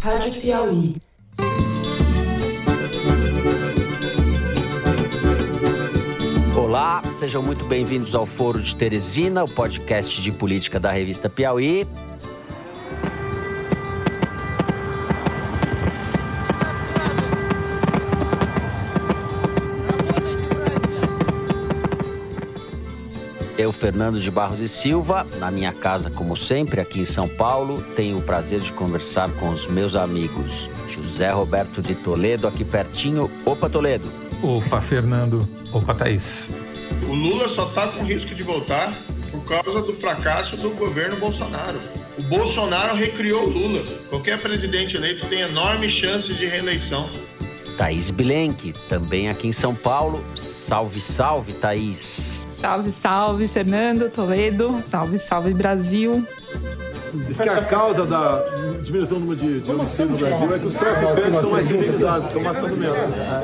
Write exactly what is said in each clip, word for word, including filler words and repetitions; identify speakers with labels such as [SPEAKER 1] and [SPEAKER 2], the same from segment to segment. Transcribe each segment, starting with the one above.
[SPEAKER 1] Rádio Piauí.
[SPEAKER 2] Olá, sejam muito bem-vindos ao Foro de Teresina, o podcast de política da revista Piauí. Eu, Fernando de Barros e Silva, na minha casa, como sempre, aqui em São Paulo, tenho o prazer de conversar com os meus amigos José Roberto de Toledo, aqui pertinho. Opa, Toledo.
[SPEAKER 3] Opa, Fernando. Opa, Thaís.
[SPEAKER 4] O Lula só está com risco de voltar por causa do fracasso do governo Bolsonaro. O Bolsonaro recriou o Lula. Qualquer presidente eleito tem enorme chance de reeleição.
[SPEAKER 2] Thaís Bilenque, também aqui em São Paulo. Salve, salve, Thaís.
[SPEAKER 5] Salve, salve, Fernando, Toledo. Salve, salve, Brasil.
[SPEAKER 6] Diz que a causa da diminuição do número de, de homicídios no Brasil é que os traficantes estão mais civilizados, estão matando menos.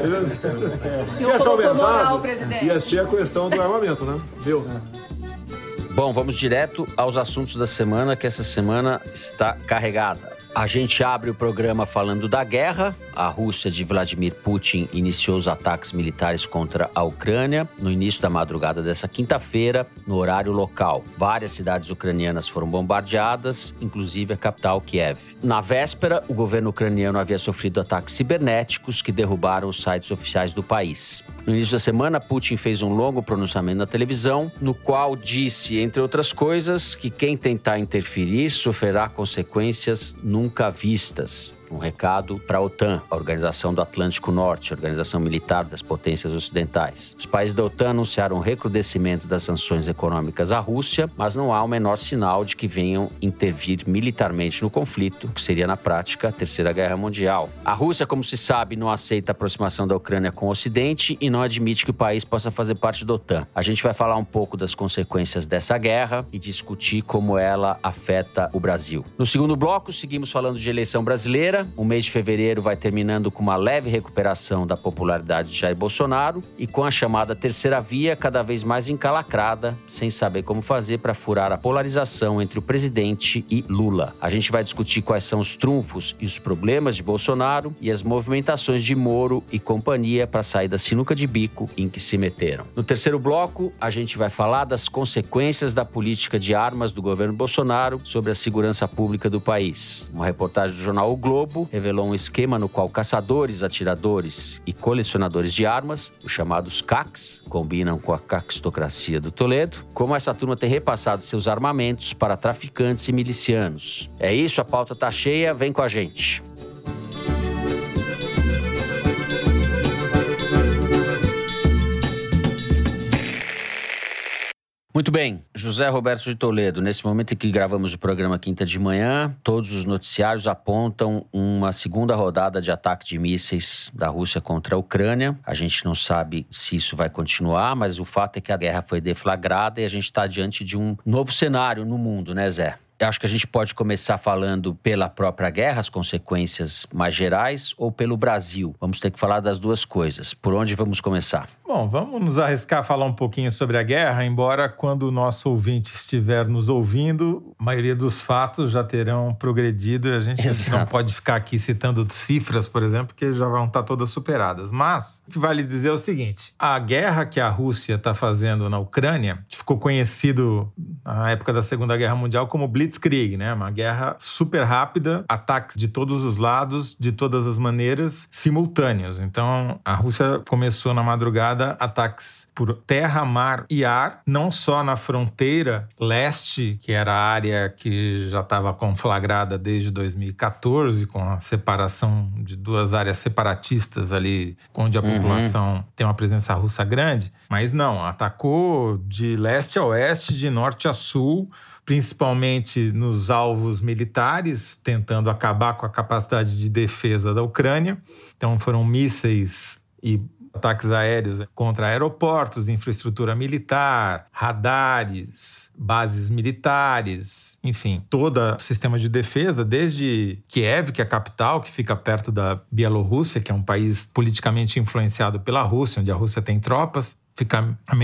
[SPEAKER 6] Se achar verdade, ia ser a questão do armamento, né? Viu?
[SPEAKER 2] Bom, vamos direto aos assuntos da semana, que essa semana está carregada. A gente abre o programa falando da guerra. A Rússia de Vladimir Putin iniciou os ataques militares contra a Ucrânia no início da madrugada dessa quinta-feira, no horário local. Várias cidades ucranianas foram bombardeadas, inclusive a capital Kiev. Na véspera, o governo ucraniano havia sofrido ataques cibernéticos que derrubaram os sites oficiais do país. No início da semana, Putin fez um longo pronunciamento na televisão, no qual disse, entre outras coisas, que quem tentar interferir sofrerá consequências nunca vistas. Um recado para a OTAN, a Organização do Atlântico Norte, a organização militar das potências ocidentais. Os países da OTAN anunciaram o recrudescimento das sanções econômicas à Rússia, mas não há o menor sinal de que venham intervir militarmente no conflito, que seria, na prática, a Terceira Guerra Mundial. A Rússia, como se sabe, não aceita a aproximação da Ucrânia com o Ocidente e não admite que o país possa fazer parte da OTAN. A gente vai falar um pouco das consequências dessa guerra e discutir como ela afeta o Brasil. No segundo bloco, seguimos falando de eleição brasileira. O mês de fevereiro vai terminando com uma leve recuperação da popularidade de Jair Bolsonaro e com a chamada terceira via cada vez mais encalacrada, sem saber como fazer para furar a polarização entre o presidente e Lula. A gente vai discutir quais são os trunfos e os problemas de Bolsonaro e as movimentações de Moro e companhia para sair da sinuca de bico em que se meteram. No terceiro bloco, a gente vai falar das consequências da política de armas do governo Bolsonaro sobre a segurança pública do país. Uma reportagem do jornal O Globo revelou um esquema no qual caçadores, atiradores e colecionadores de armas, os chamados C A Cs, combinam com a caquistocracia do Toledo, como essa turma tem repassado seus armamentos para traficantes e milicianos. É isso, a pauta tá cheia, vem com a gente. Muito bem, José Roberto de Toledo, nesse momento em que gravamos o programa quinta de manhã, todos os noticiários apontam uma segunda rodada de ataque de mísseis da Rússia contra a Ucrânia. A gente não sabe se isso vai continuar, mas o fato é que a guerra foi deflagrada e a gente está diante de um novo cenário no mundo, né, Zé? Eu acho que a gente pode começar falando pela própria guerra, as consequências mais gerais, ou pelo Brasil. Vamos ter que falar das duas coisas. Por onde vamos começar?
[SPEAKER 3] Bom, vamos nos arriscar a falar um pouquinho sobre a guerra, embora quando o nosso ouvinte estiver nos ouvindo, a maioria dos fatos já terão progredido e a gente Exato. Não pode ficar aqui citando cifras, por exemplo, porque já vão estar todas superadas. Mas o que vale dizer é o seguinte, a guerra que a Rússia está fazendo na Ucrânia ficou conhecido na época da Segunda Guerra Mundial como Blitzkrieg, né? Uma guerra super rápida, ataques de todos os lados, de todas as maneiras, simultâneos. Então, a Rússia começou na madrugada ataques por terra, mar e ar, não só na fronteira leste, que era a área que já estava conflagrada desde dois mil e catorze, com a separação de duas áreas separatistas ali, onde a uhum. população tem uma presença russa grande, mas não, atacou de leste a oeste, de norte a sul, principalmente nos alvos militares, tentando acabar com a capacidade de defesa da Ucrânia. Então foram mísseis e ataques aéreos contra aeroportos, infraestrutura militar, radares, bases militares, enfim, todo o sistema de defesa, desde Kiev, que é a capital, que fica perto da Bielorrússia, que é um país politicamente influenciado pela Rússia, onde a Rússia tem tropas, fica a menos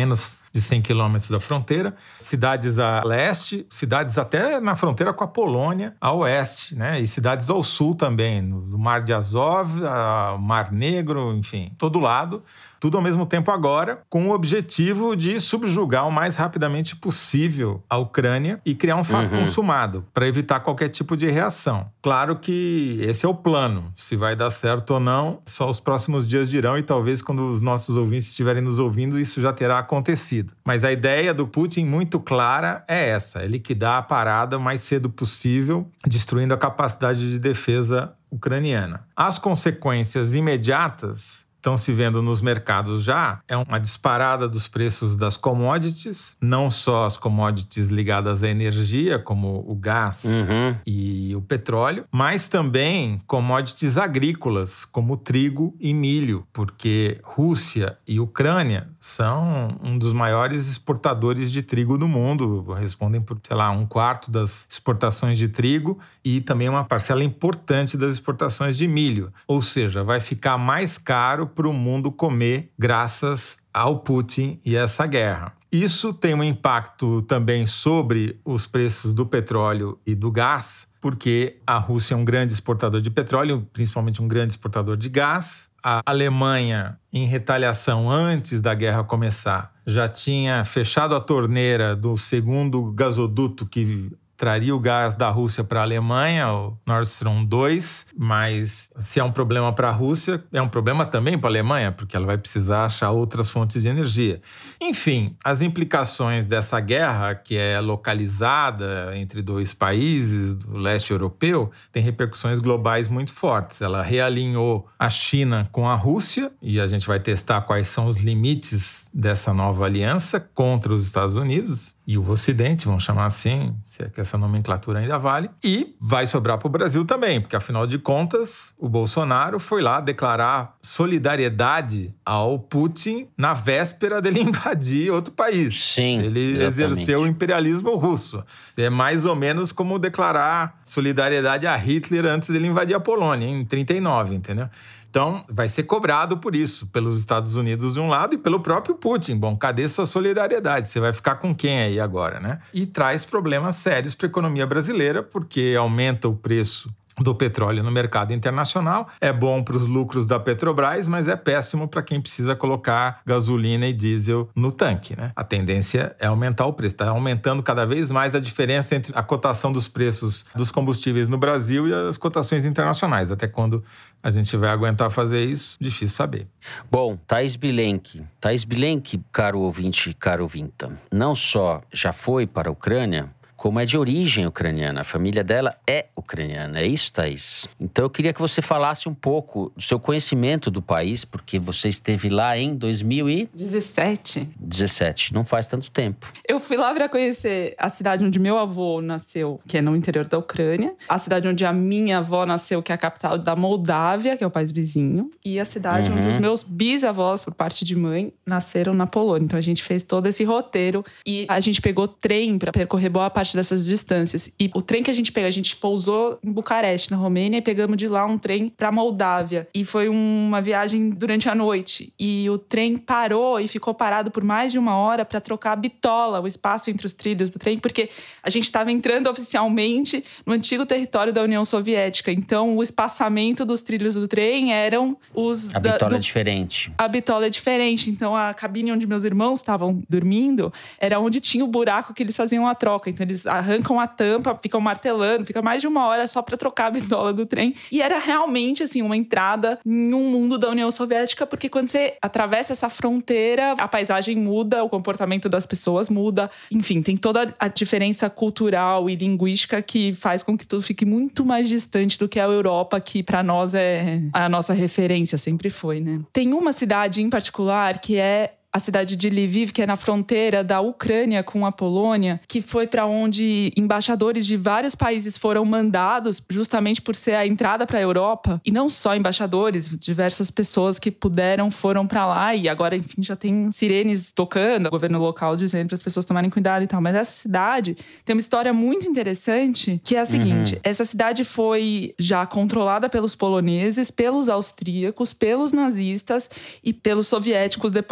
[SPEAKER 3] de cem quilômetros da fronteira, cidades a leste, cidades até na fronteira com a Polônia, a oeste, né? E cidades ao sul também, no Mar de Azov, o Mar Negro, enfim, todo lado. Tudo ao mesmo tempo agora, com o objetivo de subjugar o mais rapidamente possível a Ucrânia e criar um fato uhum. consumado, para evitar qualquer tipo de reação. Claro que esse é o plano. Se vai dar certo ou não, só os próximos dias dirão, e talvez quando os nossos ouvintes estiverem nos ouvindo, isso já terá acontecido. Mas a ideia do Putin, muito clara, é essa: é liquidar a parada o mais cedo possível, destruindo a capacidade de defesa ucraniana. As consequências imediatas estão se vendo nos mercados já, é uma disparada dos preços das commodities, não só as commodities ligadas à energia, como o gás uhum. e o petróleo, mas também commodities agrícolas, como trigo e milho, porque Rússia e Ucrânia são um dos maiores exportadores de trigo do mundo, respondem por, sei lá, um quarto das exportações de trigo e também uma parcela importante das exportações de milho. Ou seja, vai ficar mais caro para o mundo comer graças ao Putin e essa guerra. Isso tem um impacto também sobre os preços do petróleo e do gás, porque a Rússia é um grande exportador de petróleo, principalmente um grande exportador de gás. A Alemanha, em retaliação antes da guerra começar, já tinha fechado a torneira do segundo gasoduto que traria o gás da Rússia para a Alemanha, o Nord Stream dois, mas se é um problema para a Rússia, é um problema também para a Alemanha, porque ela vai precisar achar outras fontes de energia. Enfim, as implicações dessa guerra, que é localizada entre dois países do leste europeu, tem repercussões globais muito fortes. Ela realinhou a China com a Rússia, e a gente vai testar quais são os limites dessa nova aliança contra os Estados Unidos e o Ocidente, vamos chamar assim, se é que essa nomenclatura ainda vale. E vai sobrar para o Brasil também, porque afinal de contas, o Bolsonaro foi lá declarar solidariedade ao Putin na véspera dele invadir outro país.
[SPEAKER 2] Sim,
[SPEAKER 3] ele
[SPEAKER 2] exatamente.
[SPEAKER 3] Exerceu o imperialismo russo. É mais ou menos como declarar solidariedade a Hitler antes dele invadir a Polônia, em trinta e nove, entendeu? Então, vai ser cobrado por isso, pelos Estados Unidos de um lado e pelo próprio Putin. Bom, cadê sua solidariedade? Você vai ficar com quem aí agora, né? E traz problemas sérios para a economia brasileira, porque aumenta o preço do petróleo no mercado internacional. É bom para os lucros da Petrobras, mas é péssimo para quem precisa colocar gasolina e diesel no tanque, né? A tendência é aumentar o preço. Está aumentando cada vez mais a diferença entre a cotação dos preços dos combustíveis no Brasil e as cotações internacionais. Até quando a gente vai aguentar fazer isso, difícil saber.
[SPEAKER 2] Bom, Thaís Bilenque. Thaís Bilenque, caro ouvinte, caro ouvinta, não só já foi para a Ucrânia, como é de origem ucraniana. A família dela é ucraniana. É isso, Thaís? Então eu queria que você falasse um pouco do seu conhecimento do país, porque você esteve lá em dois mil e
[SPEAKER 5] dezessete.
[SPEAKER 2] dezessete. Não faz tanto tempo.
[SPEAKER 5] Eu fui lá para conhecer a cidade onde meu avô nasceu, que é no interior da Ucrânia. A cidade onde a minha avó nasceu, que é a capital da Moldávia, que é o país vizinho. E a cidade uhum. onde os meus bisavós, por parte de mãe, nasceram na Polônia. Então a gente fez todo esse roteiro e a gente pegou trem para percorrer boa parte dessas distâncias. E o trem que a gente pegou, a gente pousou em Bucareste, na Romênia, e pegamos de lá um trem para Moldávia. E foi uma viagem durante a noite. E o trem parou e ficou parado por mais de uma hora para trocar a bitola, o espaço entre os trilhos do trem, porque a gente estava entrando oficialmente no antigo território da União Soviética. Então, o espaçamento dos trilhos do trem eram os...
[SPEAKER 2] A bitola é diferente.
[SPEAKER 5] A bitola é diferente. Então, a cabine onde meus irmãos estavam dormindo era onde tinha o buraco que eles faziam a troca. Então, eles arrancam a tampa, ficam martelando, fica mais de uma hora só para trocar a bitola do trem. E era realmente, assim, uma entrada em um mundo da União Soviética, porque quando você atravessa essa fronteira, a paisagem muda, o comportamento das pessoas muda. Enfim, tem toda a diferença cultural e linguística que faz com que tudo fique muito mais distante do que a Europa, que para nós é a nossa referência, sempre foi, né? Tem uma cidade em particular que é a cidade de Lviv, que é na fronteira da Ucrânia com a Polônia, que foi para onde embaixadores de vários países foram mandados justamente por ser a entrada para a Europa. E não só embaixadores, diversas pessoas que puderam foram para lá e agora, enfim, já tem sirenes tocando, o governo local dizendo para as pessoas tomarem cuidado e tal. Mas essa cidade tem uma história muito interessante, que é a seguinte: uhum. essa cidade foi já controlada pelos poloneses, pelos austríacos, pelos nazistas e pelos soviéticos depois da guerra.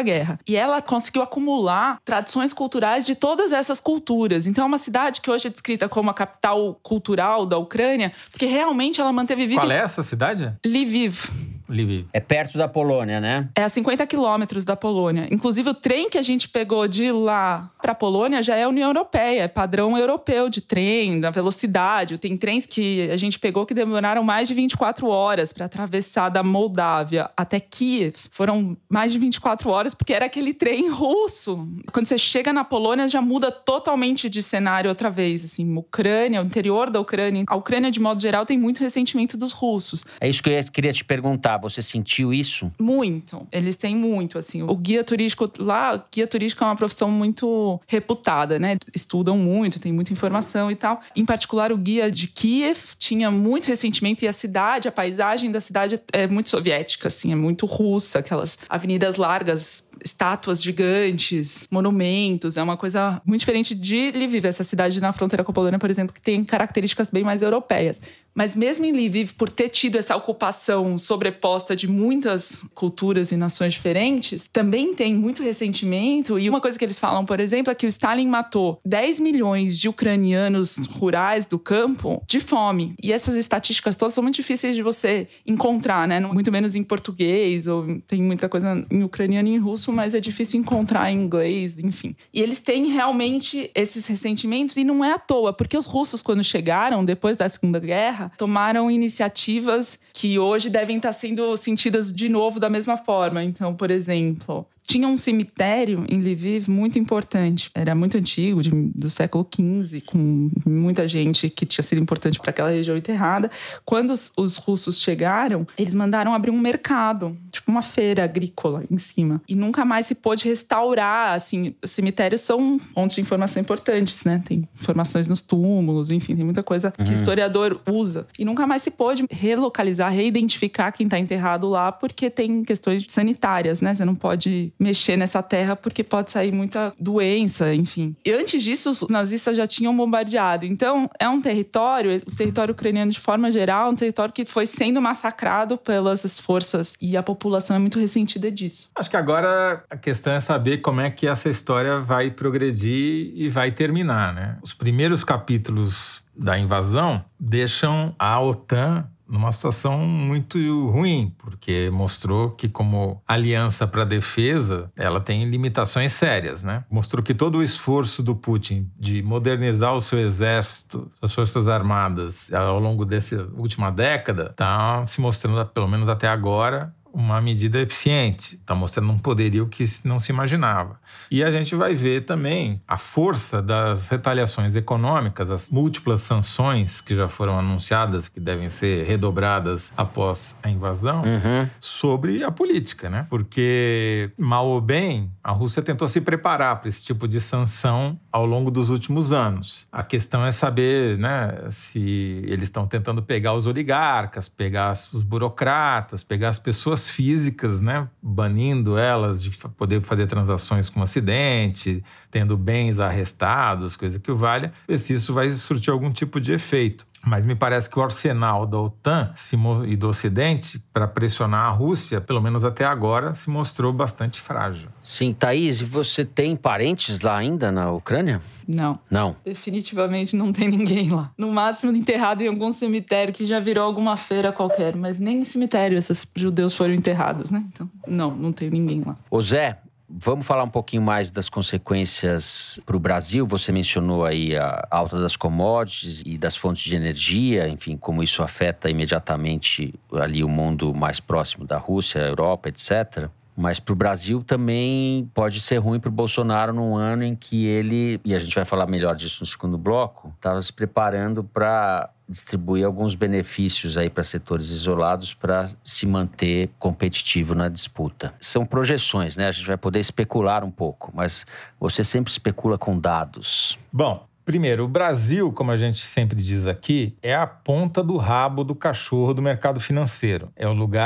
[SPEAKER 5] Guerra. E ela conseguiu acumular tradições culturais de todas essas culturas. Então é uma cidade que hoje é descrita como a capital cultural da Ucrânia, porque realmente ela manteve viva...
[SPEAKER 3] Qual é essa cidade?
[SPEAKER 5] Lviv.
[SPEAKER 3] Lviv.
[SPEAKER 2] É perto da Polônia, né?
[SPEAKER 5] É a cinquenta quilômetros da Polônia. Inclusive, o trem que a gente pegou de lá para a Polônia já é a União Europeia, é padrão europeu de trem, da velocidade. Tem trens que a gente pegou que demoraram mais de vinte e quatro horas para atravessar da Moldávia até Kiev. Foram mais de vinte e quatro horas porque era aquele trem russo. Quando você chega na Polônia, já muda totalmente de cenário outra vez. Assim, Ucrânia, o interior da Ucrânia. A Ucrânia, de modo geral, tem muito ressentimento dos russos.
[SPEAKER 2] É isso que eu queria te perguntar. Você sentiu isso?
[SPEAKER 5] Muito. Eles têm muito, assim. O guia turístico lá, o guia turístico é uma profissão muito reputada, né? Estudam muito, tem muita informação e tal. Em particular, o guia de Kiev tinha muito ressentimento e a cidade, a paisagem da cidade é muito soviética, assim, é muito russa, aquelas avenidas largas, estátuas gigantes, monumentos, é uma coisa muito diferente de Lviv, essa cidade na fronteira com a Polônia, por exemplo, que tem características bem mais europeias. Mas mesmo em Lviv, por ter tido essa ocupação sobreposta de muitas culturas e nações diferentes, também tem muito ressentimento. E uma coisa que eles falam, por exemplo, é que o Stalin matou dez milhões de ucranianos rurais do campo de fome. E essas estatísticas todas são muito difíceis de você encontrar, né? Muito menos em português, ou tem muita coisa em ucraniano e em russo, mas é difícil encontrar em inglês, enfim. E eles têm realmente esses ressentimentos e não é à toa, porque os russos, quando chegaram, depois da Segunda Guerra, tomaram iniciativas que hoje devem estar sendo sentidas de novo da mesma forma. Então, por exemplo, tinha um cemitério em Lviv muito importante. Era muito antigo, de, do século quinze, com muita gente que tinha sido importante para aquela região enterrada. Quando os, os russos chegaram, eles mandaram abrir um mercado, tipo uma feira agrícola em cima. E nunca mais se pôde restaurar. Assim, os cemitérios são fontes de informação importantes, né? Tem informações nos túmulos, enfim, tem muita coisa que o historiador usa. E nunca mais se pôde relocalizar, reidentificar quem está enterrado lá, porque tem questões sanitárias, né? Você não pode mexer nessa terra porque pode sair muita doença, enfim. E antes disso, os nazistas já tinham bombardeado. Então, é um território, o território ucraniano de forma geral, um território que foi sendo massacrado pelas forças e a população é muito ressentida disso.
[SPEAKER 3] Acho que agora a questão é saber como é que essa história vai progredir e vai terminar, né? Os primeiros capítulos da invasão deixam a OTAN numa situação muito ruim, porque mostrou que como aliança para a defesa, ela tem limitações sérias, né? Mostrou que todo o esforço do Putin de modernizar o seu exército, as forças armadas, ao longo dessa última década, está se mostrando, pelo menos até agora, uma medida eficiente. Está mostrando um poderio que não se imaginava. E a gente vai ver também a força das retaliações econômicas, as múltiplas sanções que já foram anunciadas, que devem ser redobradas após a invasão, uhum. sobre a política, né? Porque, mal ou bem, a Rússia tentou se preparar para esse tipo de sanção ao longo dos últimos anos. A questão é saber, né, se eles estão tentando pegar os oligarcas, pegar os burocratas, pegar as pessoas físicas, né, banindo elas de poder fazer transações com acidente, tendo bens arrestados, coisa que o valha, ver se isso vai surtir algum tipo de efeito. Mas me parece que o arsenal da OTAN se mo- e do Ocidente para pressionar a Rússia, pelo menos até agora, se mostrou bastante frágil.
[SPEAKER 2] Sim, Thaís, e você tem parentes lá ainda na Ucrânia?
[SPEAKER 5] Não.
[SPEAKER 2] Não?
[SPEAKER 5] Definitivamente não tem ninguém lá. No máximo enterrado em algum cemitério que já virou alguma feira qualquer, mas nem em cemitério esses judeus foram enterrados, né? Então, não, não tem ninguém lá.
[SPEAKER 2] Ô Zé, vamos falar um pouquinho mais das consequências para o Brasil. Você mencionou aí a alta das commodities e das fontes de energia, enfim, como isso afeta imediatamente ali o mundo mais próximo da Rússia, a Europa, etcétera. Mas para o Brasil também pode ser ruim para o Bolsonaro num ano em que ele, e a gente vai falar melhor disso no segundo bloco, estava se preparando para distribuir alguns benefícios aí para setores isolados para se manter competitivo na disputa. São projeções, né? A gente vai poder especular um pouco, mas você sempre especula com dados.
[SPEAKER 3] Bom, primeiro, o Brasil, como a gente sempre diz aqui, é a ponta do rabo do cachorro do mercado financeiro. É o lugar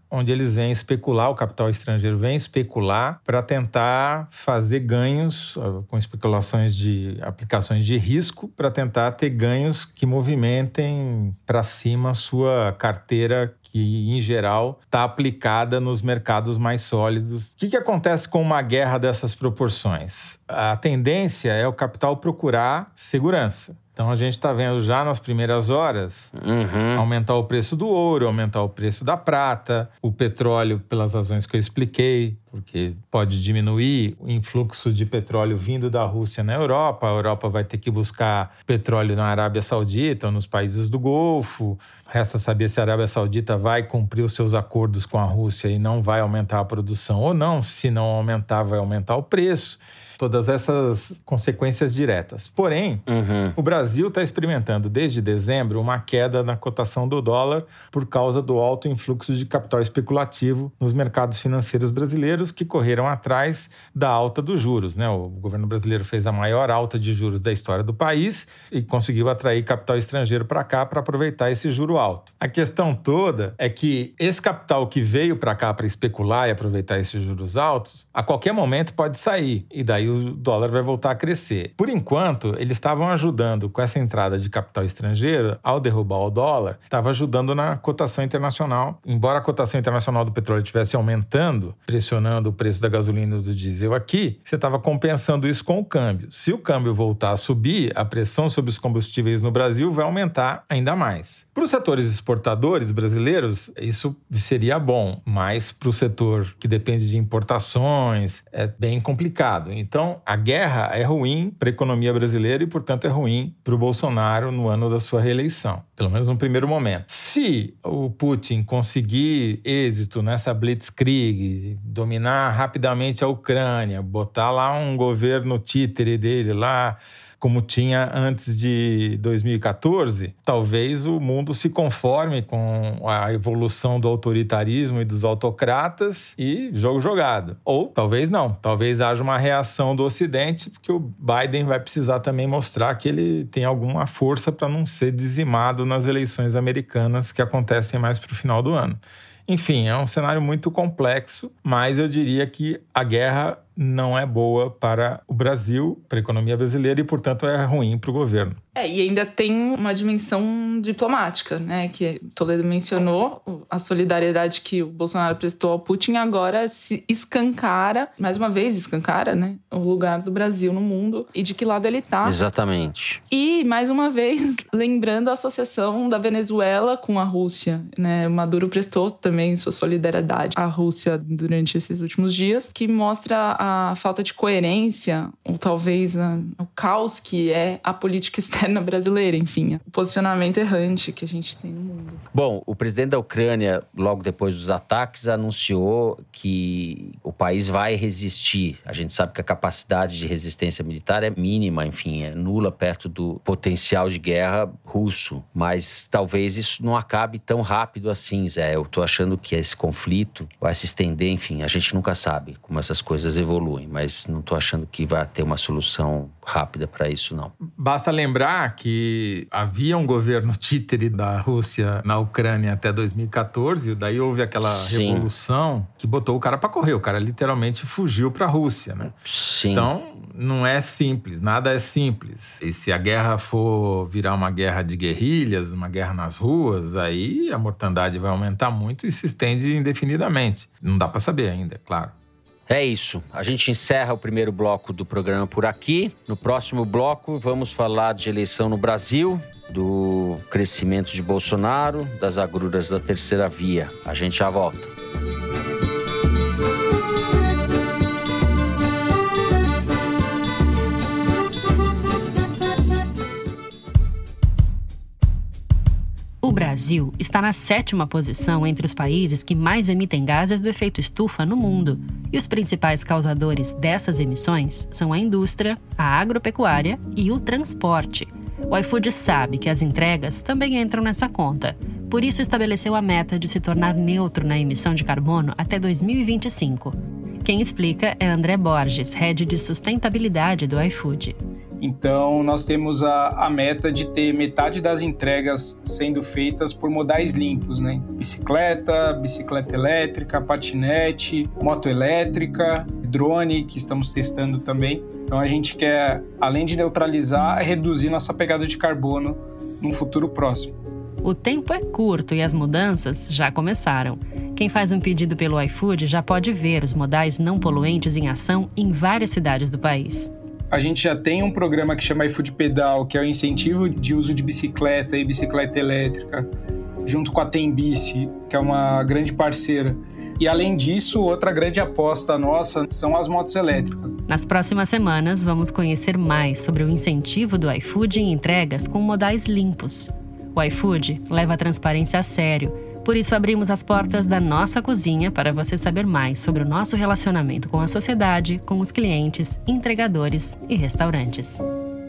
[SPEAKER 3] onde eles vêm especular, o capital estrangeiro vem especular para tentar fazer ganhos com especulações de aplicações de risco, para tentar ter ganhos que movimentem para cima a sua carteira, que, em geral, está aplicada nos mercados mais sólidos. O que, que acontece com uma guerra dessas proporções? A tendência é o capital procurar segurança. Então, a gente está vendo já nas primeiras horas uhum. aumentar o preço do ouro, aumentar o preço da prata, o petróleo, pelas razões que eu expliquei, porque pode diminuir o influxo de petróleo vindo da Rússia na Europa. A Europa vai ter que buscar petróleo na Arábia Saudita ou nos países do Golfo. Resta saber se a Arábia Saudita vai cumprir os seus acordos com a Rússia e não vai aumentar a produção ou não. Se não aumentar, vai aumentar o preço. Todas essas consequências diretas. Porém, uhum. o Brasil está experimentando desde dezembro uma queda na cotação do dólar por causa do alto influxo de capital especulativo nos mercados financeiros brasileiros que correram atrás da alta dos juros, né? O governo brasileiro fez a maior alta de juros da história do país e conseguiu atrair capital estrangeiro para cá para aproveitar esse juro alto. A questão toda é que esse capital que veio para cá para especular e aproveitar esses juros altos, a qualquer momento pode sair e daí o dólar vai voltar a crescer. Por enquanto, eles estavam ajudando com essa entrada de capital estrangeiro, ao derrubar o dólar, estava ajudando na cotação internacional. Embora a cotação internacional do petróleo estivesse aumentando, pressionando o preço da gasolina e do diesel aqui, você estava compensando isso com o câmbio. Se o câmbio voltar a subir, a pressão sobre os combustíveis no Brasil vai aumentar ainda mais. Para os setores exportadores brasileiros, isso seria bom, mas para o setor que depende de importações, é bem complicado. Então, a guerra é ruim para a economia brasileira e, portanto, é ruim para o Bolsonaro no ano da sua reeleição, pelo menos no primeiro momento. Se o Putin conseguir êxito nessa blitzkrieg, dominar rapidamente a Ucrânia, botar lá um governo títere dele lá, como tinha antes de dois mil e quatorze, talvez o mundo se conforme com a evolução do autoritarismo e dos autocratas e jogo jogado. Ou talvez não, talvez haja uma reação do Ocidente, porque o Biden vai precisar também mostrar que ele tem alguma força para não ser dizimado nas eleições americanas que acontecem mais para o final do ano. Enfim, é um cenário muito complexo, mas eu diria que a guerra não é boa para o Brasil, para a economia brasileira e, portanto, é ruim para o governo.
[SPEAKER 5] É, e ainda tem uma dimensão diplomática, né? Que Toledo mencionou, a solidariedade que o Bolsonaro prestou ao Putin agora se escancara, mais uma vez escancara, né? O lugar do Brasil no mundo e de que lado ele está.
[SPEAKER 2] Exatamente.
[SPEAKER 5] E, mais uma vez, lembrando a associação da Venezuela com a Rússia, né? Maduro prestou também sua solidariedade à Rússia durante esses últimos dias, que mostra a a falta de coerência, ou talvez a, o caos que é a política externa brasileira, enfim, o posicionamento errante que a gente tem no mundo.
[SPEAKER 2] Bom, o presidente da Ucrânia, logo depois dos ataques, anunciou que o país vai resistir. A gente sabe que a capacidade de resistência militar é mínima, enfim, é nula perto do potencial de guerra russo. Mas talvez isso não acabe tão rápido assim, Zé. Eu tô achando que esse conflito vai se estender, enfim, a gente nunca sabe como essas coisas evoluem. Evoluem, mas não estou achando que vai ter uma solução rápida para isso, não.
[SPEAKER 3] Basta lembrar que havia um governo títere da Rússia na Ucrânia até dois mil e quatorze, daí houve aquela Sim. revolução que botou o cara para correr, o cara literalmente fugiu para a Rússia, né?
[SPEAKER 2] Sim.
[SPEAKER 3] Então, não é simples, nada é simples. E se a guerra for virar uma guerra de guerrilhas, uma guerra nas ruas, aí a mortandade vai aumentar muito e se estende indefinidamente. Não dá para saber ainda, é claro.
[SPEAKER 2] É isso. A gente encerra o primeiro bloco do programa por aqui. No próximo bloco, vamos falar de eleição no Brasil, do crescimento de Bolsonaro, das agruras da terceira via. A gente já volta.
[SPEAKER 1] O Brasil está na sétima posição entre os países que mais emitem gases do efeito estufa no mundo. E os principais causadores dessas emissões são a indústria, a agropecuária e o transporte. O iFood sabe que as entregas também entram nessa conta. Por isso estabeleceu a meta de se tornar neutro na emissão de carbono até dois mil e vinte e cinco. Quem explica é André Borges, head de sustentabilidade do iFood.
[SPEAKER 7] Então, nós temos a, a meta de ter metade das entregas sendo feitas por modais limpos, né? Bicicleta, bicicleta elétrica, patinete, moto elétrica, drone, que estamos testando também. Então, a gente quer, além de neutralizar, reduzir nossa pegada de carbono num futuro próximo.
[SPEAKER 1] O tempo é curto e as mudanças já começaram. Quem faz um pedido pelo iFood já pode ver os modais não poluentes em ação em várias cidades do país.
[SPEAKER 7] A gente já tem um programa que chama iFood Pedal, que é o incentivo de uso de bicicleta e bicicleta elétrica, junto com a Tembici, que é uma grande parceira. E, além disso, outra grande aposta nossa são as motos elétricas.
[SPEAKER 1] Nas próximas semanas, vamos conhecer mais sobre o incentivo do iFood em entregas com modais limpos. O iFood leva a transparência a sério. Por isso, abrimos as portas da nossa cozinha para você saber mais sobre o nosso relacionamento com a sociedade, com os clientes, entregadores e restaurantes.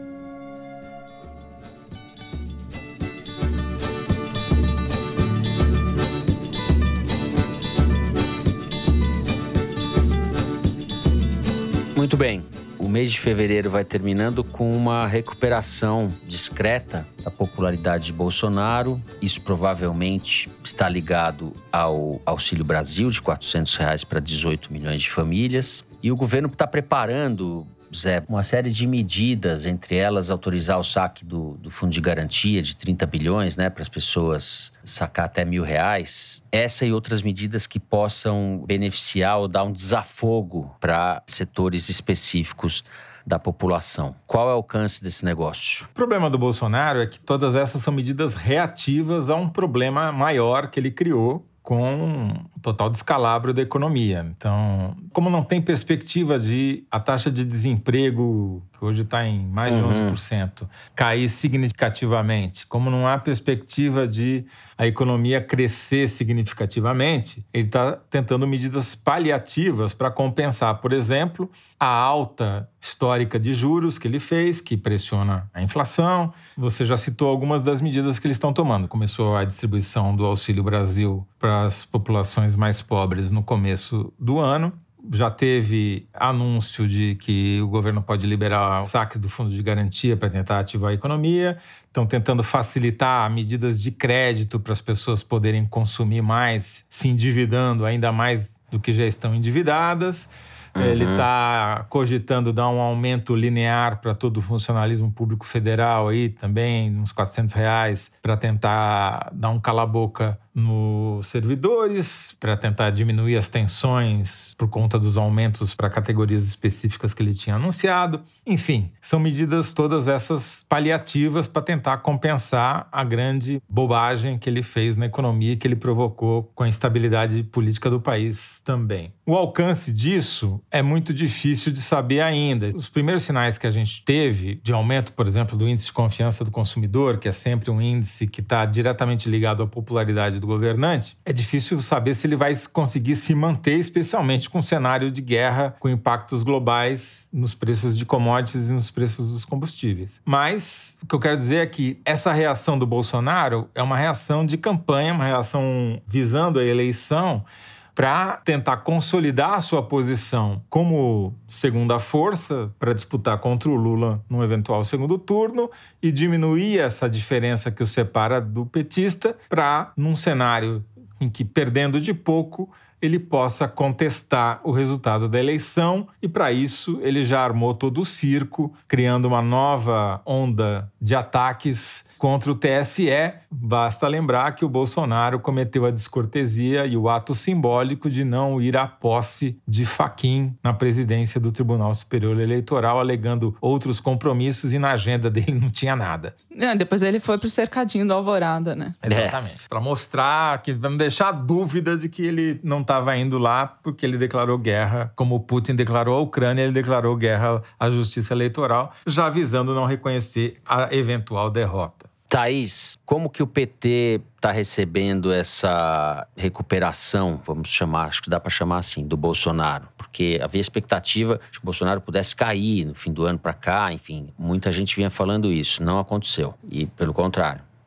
[SPEAKER 2] Muito bem. O mês de fevereiro vai terminando com uma recuperação discreta da popularidade de Bolsonaro. Isso provavelmente está ligado ao Auxílio Brasil de quatrocentos reais para dezoito milhões de famílias. E o governo está preparando, Zé, uma série de medidas, entre elas autorizar o saque do, do fundo de garantia de trinta bilhões, né, para as pessoas sacar até mil reais. Essa e outras medidas que possam beneficiar ou dar um desafogo para setores específicos da população. Qual é o alcance desse negócio?
[SPEAKER 3] O problema do Bolsonaro é que todas essas são medidas reativas a um problema maior que ele criou, com o total descalabro da economia. Então, como não tem perspectiva de a taxa de desemprego, que hoje está em mais de onze por cento, uhum. cair significativamente, como não há perspectiva de a economia crescer significativamente, ele está tentando medidas paliativas para compensar, por exemplo, a alta histórica de juros que ele fez, que pressiona a inflação. Você já citou algumas das medidas que eles estão tomando. Começou a distribuição do Auxílio Brasil para as populações mais pobres no começo do ano. Já teve anúncio de que o governo pode liberar o saque do fundo de garantia para tentar ativar a economia. Estão tentando facilitar medidas de crédito para as pessoas poderem consumir mais, se endividando ainda mais do que já estão endividadas. Uhum. Ele está cogitando dar um aumento linear para todo o funcionalismo público federal aí também, uns quatrocentos reais, para tentar dar um cala-boca nos servidores, para tentar diminuir as tensões por conta dos aumentos para categorias específicas que ele tinha anunciado. Enfim, são medidas todas essas paliativas para tentar compensar a grande bobagem que ele fez na economia e que ele provocou com a instabilidade política do país também. O alcance disso é muito difícil de saber ainda. Os primeiros sinais que a gente teve de aumento, por exemplo, do índice de confiança do consumidor, que é sempre um índice que está diretamente ligado à popularidade do governante, é difícil saber se ele vai conseguir se manter, especialmente com um cenário de guerra, com impactos globais nos preços de commodities e nos preços dos combustíveis. Mas o que eu quero dizer é que essa reação do Bolsonaro é uma reação de campanha, uma reação visando a eleição, para tentar consolidar a sua posição como segunda força para disputar contra o Lula num eventual segundo turno e diminuir essa diferença que o separa do petista para, num cenário em que, perdendo de pouco, ele possa contestar o resultado da eleição e, para isso, ele já armou todo o circo, criando uma nova onda de ataques contra o T S E. Basta lembrar que o Bolsonaro cometeu a descortesia e o ato simbólico de não ir à posse de Fachin na presidência do Tribunal Superior Eleitoral, alegando outros compromissos, e na agenda dele não tinha nada.
[SPEAKER 5] Não, depois ele foi pro cercadinho do Alvorada, né?
[SPEAKER 3] Exatamente. É. Para mostrar, que para não deixar dúvida de que ele não estava indo lá porque ele declarou guerra, como o Putin declarou à Ucrânia, ele declarou guerra à justiça eleitoral, já visando não reconhecer a eventual derrota.
[SPEAKER 2] Thaís, como que o P T está recebendo essa recuperação, vamos chamar, acho que dá para chamar assim, do Bolsonaro? Porque havia expectativa de que o Bolsonaro pudesse cair no fim do ano para cá, enfim, muita gente vinha falando isso, não aconteceu. E, pelo contrário,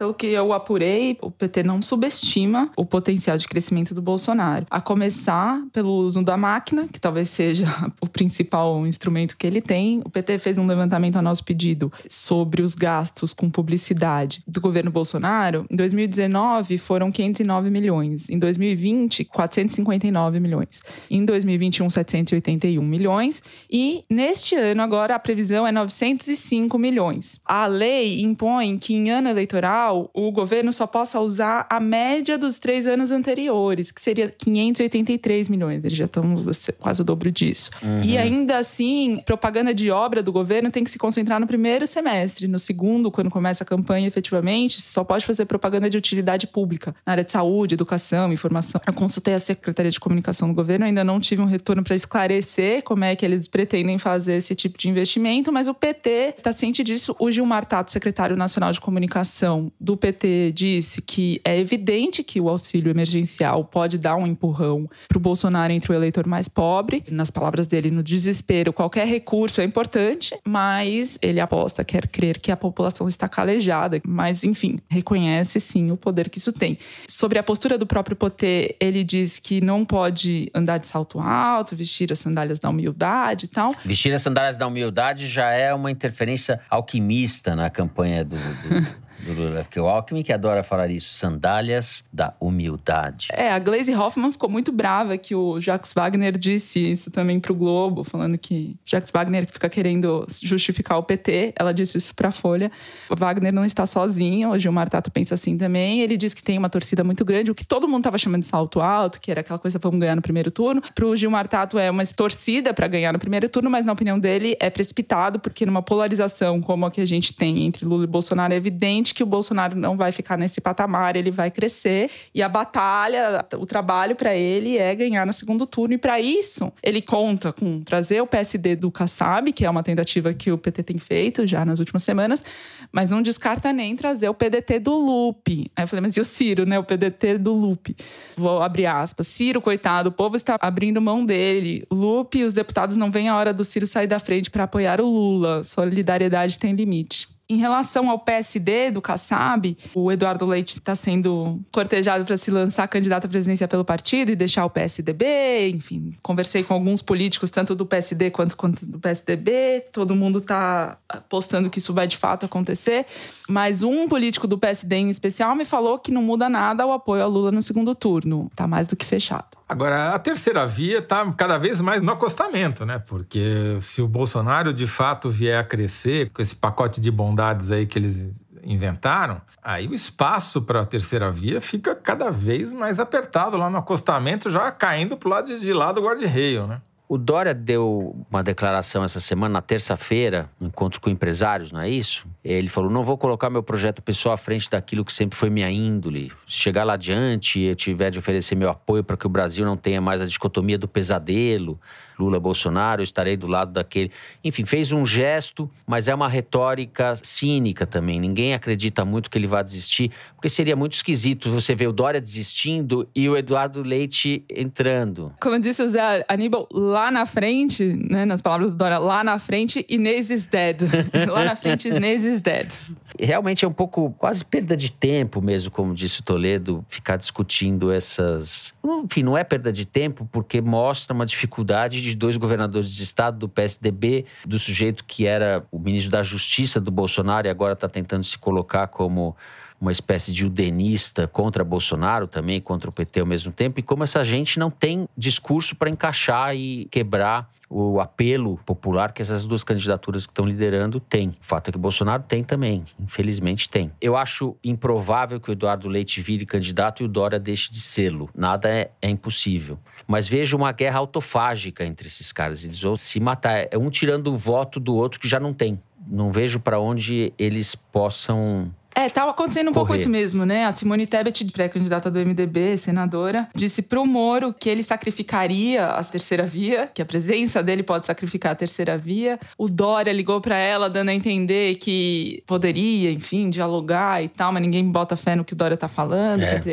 [SPEAKER 5] Pelo que eu apurei, o P T não subestima o potencial de crescimento do Bolsonaro. A começar pelo uso da máquina, que talvez seja o principal instrumento que ele tem. O P T fez um levantamento a nosso pedido sobre os gastos com publicidade do governo Bolsonaro. Em dois mil e dezenove, foram quinhentos e nove milhões. Em dois mil e vinte, quatrocentos e cinquenta e nove milhões. Em dois mil e vinte e um, setecentos e oitenta e um milhões. E neste ano, agora, a previsão é novecentos e cinco milhões. A lei impõe que em ano eleitoral o governo só possa usar a média dos três anos anteriores, que seria quinhentos e oitenta e três milhões. Eles já estão quase o dobro disso. Uhum. E ainda assim, propaganda de obra do governo tem que se concentrar no primeiro semestre. No segundo, quando começa a campanha efetivamente, só pode fazer propaganda de utilidade pública, na área de saúde, educação, informação. Eu consultei a Secretaria de Comunicação do governo, ainda não tive um retorno para esclarecer como é que eles pretendem fazer esse tipo de investimento, mas o P T está ciente disso. O Gilmar Tato, secretário nacional de comunicação do P T, disse que é evidente que o auxílio emergencial pode dar um empurrão para o Bolsonaro entre o eleitor mais pobre. Nas palavras dele, no desespero, qualquer recurso é importante, mas ele aposta, quer crer que a população está calejada, mas enfim, reconhece sim o poder que isso tem. Sobre a postura do próprio P T, ele diz que não pode andar de salto alto, vestir as sandálias da humildade e tal.
[SPEAKER 2] Vestir as sandálias da humildade já é uma interferência alquimista na campanha do... do... Porque o Alckmin que adora falar isso, sandálias da humildade.
[SPEAKER 5] É, a Gleisi Hoffmann ficou muito brava que o Jacques Wagner disse isso também pro Globo, falando que Jacques Wagner fica querendo justificar o P T, ela disse isso pra Folha. O Wagner não está sozinho, o Gilmar Tato pensa assim também, ele diz que tem uma torcida muito grande, o que todo mundo tava chamando de salto alto, que era aquela coisa, vamos ganhar no primeiro turno. Pro Gilmar Tato é uma torcida pra ganhar no primeiro turno, mas na opinião dele é precipitado, porque numa polarização como a que a gente tem entre Lula e Bolsonaro, é evidente que o Bolsonaro não vai ficar nesse patamar, ele vai crescer. E a batalha, o trabalho para ele é ganhar no segundo turno. E para isso, ele conta com trazer o P S D do Kassab, que é uma tentativa que o P T tem feito já nas últimas semanas, mas não descarta nem trazer o P D T do Lupe. Aí eu falei, mas e o Ciro, né? O P D T do Lupe. Vou abrir aspas. Ciro, coitado, o povo está abrindo mão dele. Lupe e os deputados não veem a hora do Ciro sair da frente para apoiar o Lula. Solidariedade tem limite. Em relação ao P S D do Kassab, o Eduardo Leite está sendo cortejado para se lançar candidato à presidência pelo partido e deixar o P S D B. Enfim, conversei com alguns políticos, tanto do P S D quanto, quanto do P S D B. Todo mundo está apostando que isso vai de fato acontecer. Mas um político do P S D em especial me falou que não muda nada o apoio ao Lula no segundo turno. Está mais do que fechado.
[SPEAKER 3] Agora, a terceira via está cada vez mais no acostamento, né? Porque se o Bolsonaro, de fato, vier a crescer com esse pacote de bondades aí que eles inventaram, aí o espaço para a terceira via fica cada vez mais apertado lá no acostamento, já caindo para o lado de lá do guarda-reio, né?
[SPEAKER 2] O Dória deu uma declaração essa semana, na terça-feira, no encontro com empresários, não é isso? Ele falou, não vou colocar meu projeto pessoal à frente daquilo que sempre foi minha índole. Se chegar lá adiante e eu tiver de oferecer meu apoio para que o Brasil não tenha mais a dicotomia do pesadelo, Lula, Bolsonaro, eu estarei do lado daquele... Enfim, fez um gesto, mas é uma retórica cínica também. Ninguém acredita muito que ele vá desistir, porque seria muito esquisito você ver o Dória desistindo e o Eduardo Leite entrando.
[SPEAKER 5] Como disse o Zé Aníbal, lá na frente, né, nas palavras do Dória, lá na frente, Inês is dead. Lá na frente, Inês is dead.
[SPEAKER 2] Realmente é um pouco, quase perda de tempo mesmo, como disse o Toledo, ficar discutindo essas... Enfim, não é perda de tempo, porque mostra uma dificuldade de dois governadores de estado do P S D B, do sujeito que era o ministro da Justiça do Bolsonaro e agora está tentando se colocar como uma espécie de udenista contra Bolsonaro também, contra o P T ao mesmo tempo, e como essa gente não tem discurso para encaixar e quebrar o apelo popular que essas duas candidaturas que estão liderando têm. O fato é que o Bolsonaro tem também, infelizmente tem. Eu acho improvável que o Eduardo Leite vire candidato e o Dória deixe de sê-lo. Nada é, é impossível. Mas vejo uma guerra autofágica entre esses caras. Eles vão se matar. É um tirando o voto do outro que já não tem. Não vejo para onde eles possam...
[SPEAKER 5] É, tava acontecendo um
[SPEAKER 2] Correr.
[SPEAKER 5] pouco isso mesmo, né? A Simone Tebet, pré-candidata do M D B, senadora, disse pro Moro que ele sacrificaria a terceira via, que a presença dele pode sacrificar a terceira via. O Dória ligou pra ela, dando a entender que poderia, enfim, dialogar e tal, mas ninguém bota fé no que o Dória tá falando.
[SPEAKER 2] É.
[SPEAKER 5] Quer dizer,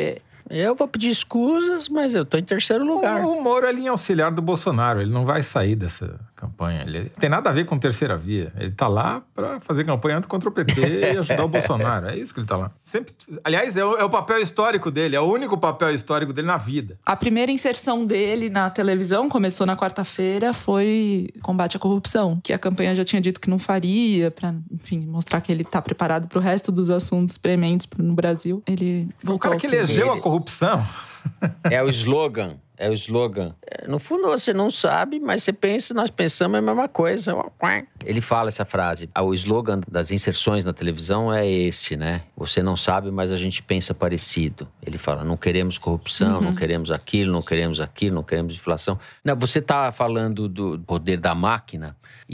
[SPEAKER 2] Eu vou pedir escusas, mas eu tô em terceiro lugar.
[SPEAKER 3] O, o Moro é linha auxiliar do Bolsonaro. Ele não vai sair dessa campanha. Ele não tem nada a ver com terceira via. Ele tá lá pra fazer campanha contra o P T e ajudar o Bolsonaro. É isso que ele tá lá. Sempre, aliás, é o, é o papel histórico dele. É o único papel histórico dele na vida.
[SPEAKER 5] A primeira inserção dele na televisão, começou na quarta-feira, foi combate à corrupção, que a campanha já tinha dito que não faria, pra, enfim, mostrar que ele tá preparado pro resto dos assuntos prementes no Brasil. Ele voltou.
[SPEAKER 3] O cara que elegeu a corrupção.
[SPEAKER 2] É o slogan. É o slogan. No fundo, você não sabe, mas você pensa, nós pensamos a mesma coisa. Ele fala essa frase. O slogan das inserções na televisão é esse, né? Você não sabe, mas a gente pensa parecido. Ele fala, não queremos corrupção, uhum. não queremos aquilo, não queremos aquilo, não queremos inflação. Não, você está falando do poder da máquina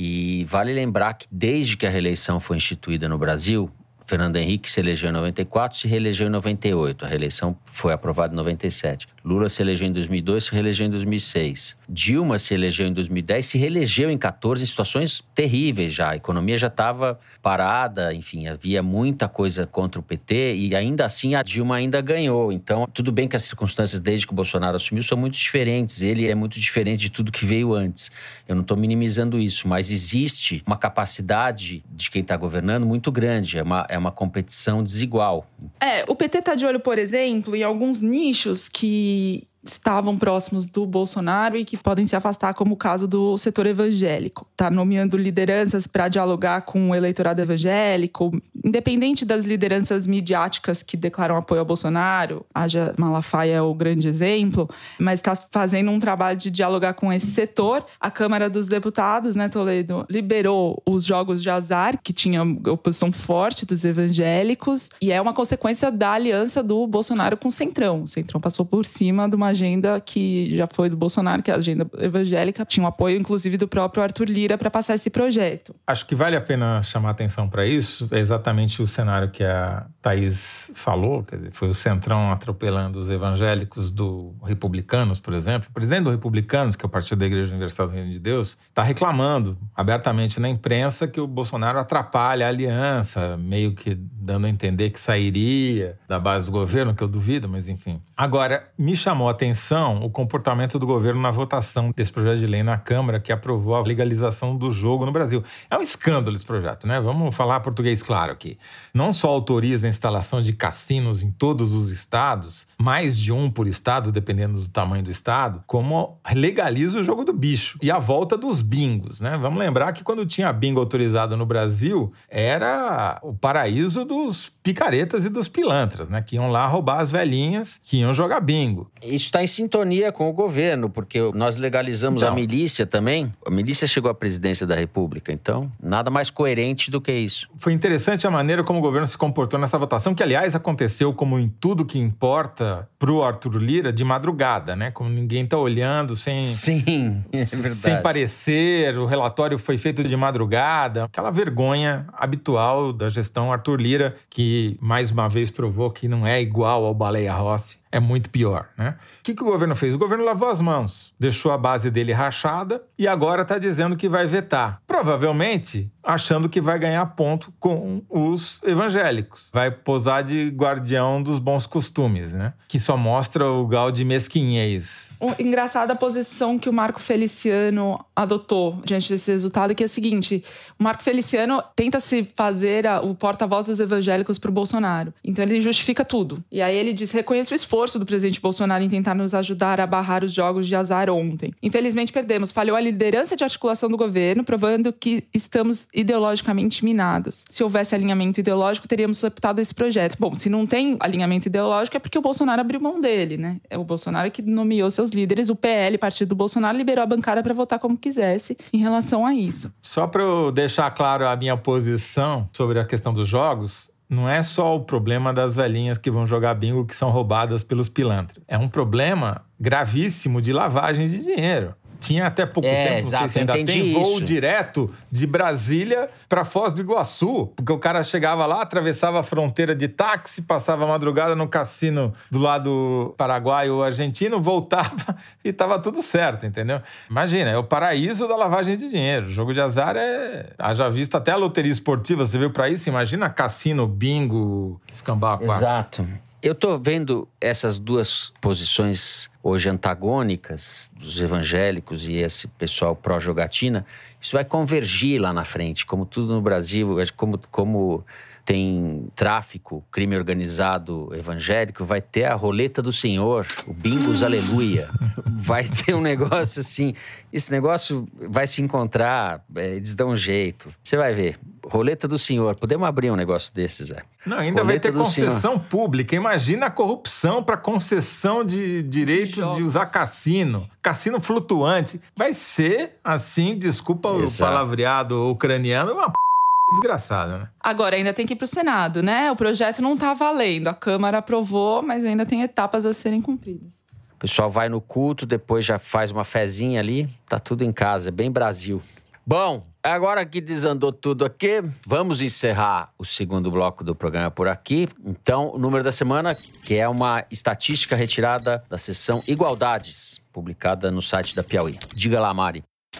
[SPEAKER 2] e vale lembrar que desde que a reeleição foi instituída no Brasil, Fernando Henrique se elegeu em noventa e quatro, se reelegeu em noventa e oito. A reeleição foi aprovada em noventa e sete. Lula se elegeu em dois mil e dois, se reelegeu em dois mil e seis. Dilma se elegeu em dois mil e dez, se reelegeu em quatorze, em situações terríveis já. A economia já estava parada, enfim, havia muita coisa contra o P T e ainda assim a Dilma ainda ganhou. Então, tudo bem que as circunstâncias desde que o Bolsonaro assumiu são muito diferentes. Ele é muito diferente de tudo que veio antes. Eu não estou minimizando isso, mas existe uma capacidade de quem está governando muito grande. É uma, é uma competição desigual.
[SPEAKER 5] É, o P T está de olho, por exemplo, em alguns nichos que estavam próximos do Bolsonaro e que podem se afastar, como o caso do setor evangélico. Está nomeando lideranças para dialogar com o eleitorado evangélico, independente das lideranças midiáticas que declaram apoio ao Bolsonaro. Haja Malafaia é o grande exemplo, mas está fazendo um trabalho de dialogar com esse setor. A Câmara dos Deputados, né, Toledo, liberou os jogos de azar, que tinha oposição forte dos evangélicos, e é uma consequência da aliança do Bolsonaro com o Centrão. O Centrão passou por cima de uma agenda que já foi do Bolsonaro, que é a agenda evangélica. Tinha um apoio, inclusive, do próprio Arthur Lira para passar esse projeto.
[SPEAKER 3] Acho que vale a pena chamar atenção para isso. É exatamente o cenário que a Thaís falou. Quer dizer, foi o Centrão atropelando os evangélicos do Republicanos, por exemplo. O presidente do Republicanos, que é o Partido da Igreja Universal do Reino de Deus, está reclamando abertamente na imprensa que o Bolsonaro atrapalha a aliança, meio que dando a entender que sairia da base do governo, que eu duvido, mas enfim. Agora, me chamou a atenção o comportamento do governo na votação desse projeto de lei na Câmara que aprovou a legalização do jogo no Brasil. É um escândalo esse projeto, né? Vamos falar português claro aqui. Não só autoriza a instalação de cassinos em todos os estados, mais de um por estado, dependendo do tamanho do estado, como legaliza o jogo do bicho e a volta dos bingos, né? Vamos lembrar que quando tinha bingo autorizado no Brasil, era o paraíso dos picaretas e dos pilantras, né? Que iam lá roubar as velhinhas, que iam jogar bingo.
[SPEAKER 2] Isso está em sintonia com o governo, porque nós legalizamos então, a milícia também. A milícia chegou à presidência da República, então nada mais coerente do que isso.
[SPEAKER 3] Foi interessante a maneira como o governo se comportou nessa votação, que aliás aconteceu, como em tudo que importa pro Arthur Lira, de madrugada, né? Como ninguém tá olhando, sem...
[SPEAKER 2] Sim, é verdade.
[SPEAKER 3] Sem parecer, o relatório foi feito de madrugada. Aquela vergonha habitual da gestão Arthur Lira, que mais uma vez provou que não é igual ao Baleia Rossi. É muito pior, né? O que, que o governo fez? O governo lavou as mãos, deixou a base dele rachada e agora está dizendo que vai vetar. Provavelmente achando que vai ganhar ponto com os evangélicos. Vai posar de guardião dos bons costumes, né? Que só mostra o grau de mesquinhez.
[SPEAKER 5] Engraçada a posição que o Marco Feliciano adotou diante desse resultado, que é a seguinte: o Marco Feliciano tenta se fazer a, o porta-voz dos evangélicos para o Bolsonaro. Então ele justifica tudo. E aí ele diz: reconheço o esforço do presidente Bolsonaro em tentar nos ajudar a barrar os jogos de azar ontem. Infelizmente perdemos. Falhou a liderança de articulação do governo, provando que estamos ideologicamente minados. Se houvesse alinhamento ideológico, teríamos sepultado esse projeto. Bom, se não tem alinhamento ideológico, é porque o Bolsonaro abriu mão dele, né? É o Bolsonaro que nomeou seus líderes. O P L, partido do Bolsonaro, liberou a bancada para votar como quisesse em relação a isso.
[SPEAKER 3] Só para eu deixar claro a minha posição sobre a questão dos jogos, não é só o problema das velhinhas que vão jogar bingo que são roubadas pelos pilantras. É um problema gravíssimo de lavagem de dinheiro. Tinha até pouco
[SPEAKER 2] é,
[SPEAKER 3] tempo,
[SPEAKER 2] exato,
[SPEAKER 3] não sei se ainda tem, voo isso. direto de Brasília para Foz do Iguaçu. Porque o cara chegava lá, atravessava a fronteira de táxi, passava a madrugada no cassino do lado paraguaio ou argentino, voltava e tava tudo certo, entendeu? Imagina, é o paraíso da lavagem de dinheiro. O jogo de azar é... Haja visto até a loteria esportiva, você veio para isso? Imagina cassino, bingo, escambau a quatro.
[SPEAKER 2] Exato. Eu tô vendo essas duas posições hoje antagônicas dos evangélicos e esse pessoal pró-jogatina. Isso vai convergir lá na frente, como tudo no Brasil, como... como tem tráfico, crime organizado evangélico, vai ter a roleta do Senhor, o bingos aleluia. Vai ter um negócio assim, esse negócio vai se encontrar, eles dão um jeito. Você vai ver, roleta do Senhor, podemos abrir um negócio desses, Zé?
[SPEAKER 3] Não, ainda roleta vai ter concessão senhor. pública. Imagina a corrupção para concessão de direito de, de usar cassino. Cassino flutuante. Vai ser, assim, desculpa Exato. o palavreado ucraniano, uma p... desgraçada, né?
[SPEAKER 5] Agora, ainda tem que ir pro Senado, né? O projeto não tá valendo. A Câmara aprovou, mas ainda tem etapas a serem cumpridas.
[SPEAKER 2] O pessoal vai no culto, depois já faz uma fezinha ali. Tá tudo em casa, é bem Brasil. Bom, agora que desandou tudo aqui, vamos encerrar o segundo bloco do programa por aqui. Então, o número da semana, que é uma estatística retirada da seção Igualdades, publicada no site da Piauí. Diga lá, Mari.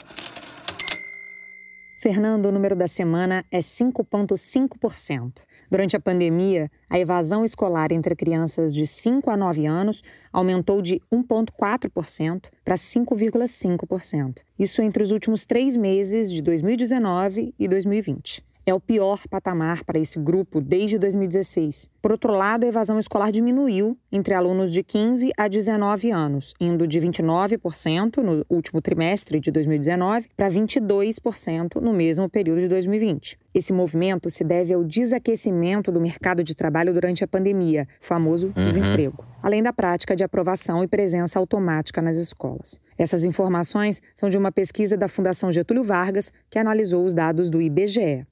[SPEAKER 8] Fernando, o número da semana é cinco vírgula cinco por cento. Durante a pandemia, a evasão escolar entre crianças de cinco a nove anos aumentou de um vírgula quatro por cento para cinco vírgula cinco por cento. Isso entre os últimos três meses de dois mil e dezenove e dois mil e vinte. É o pior patamar para esse grupo desde dois mil e dezesseis. Por outro lado, a evasão escolar diminuiu entre alunos de quinze a dezenove anos, indo de vinte e nove por cento no último trimestre de dois mil e dezenove para vinte e dois por cento no mesmo período de dois mil e vinte. Esse movimento se deve ao desaquecimento do mercado de trabalho durante a pandemia, famoso uhum. desemprego, além da prática de aprovação e presença automática nas escolas. Essas informações são de uma pesquisa da Fundação Getúlio Vargas, que analisou os dados do I B G E.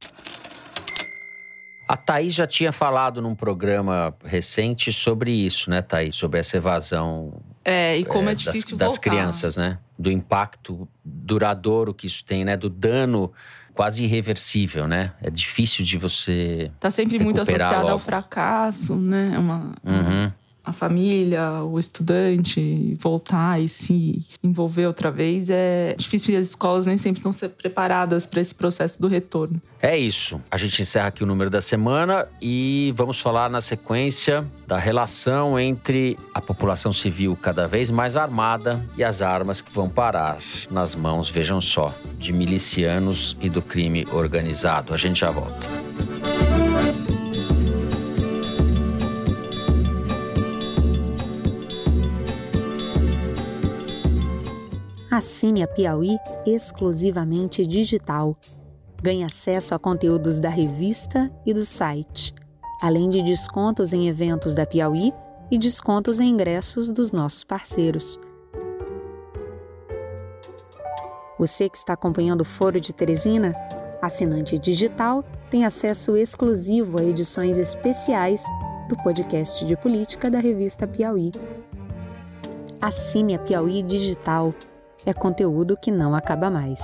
[SPEAKER 2] A Thaís já tinha falado num programa recente sobre isso, né, Thaís? Sobre essa evasão
[SPEAKER 5] é, e como é, é difícil
[SPEAKER 2] das, das crianças, né? Do impacto duradouro que isso tem, né? Do dano quase irreversível, né? É difícil de você
[SPEAKER 5] Tá sempre muito associado ao fracasso, né? Uma...
[SPEAKER 2] Uhum.
[SPEAKER 5] A família, o estudante voltar e se envolver outra vez é difícil e as escolas nem sempre estão preparadas para esse processo do retorno.
[SPEAKER 2] É isso. A gente encerra aqui o número da semana e vamos falar na sequência da relação entre a população civil cada vez mais armada e as armas que vão parar nas mãos, vejam só, de milicianos e do crime organizado. A gente já volta.
[SPEAKER 8] Assine a Piauí exclusivamente digital. Ganhe acesso a conteúdos da revista e do site, além de descontos em eventos da Piauí e descontos em ingressos dos nossos parceiros. Você que está acompanhando o Foro de Teresina, assinante digital, tem acesso exclusivo a edições especiais do podcast de política da revista Piauí. Assine a Piauí digital. É conteúdo que não acaba mais.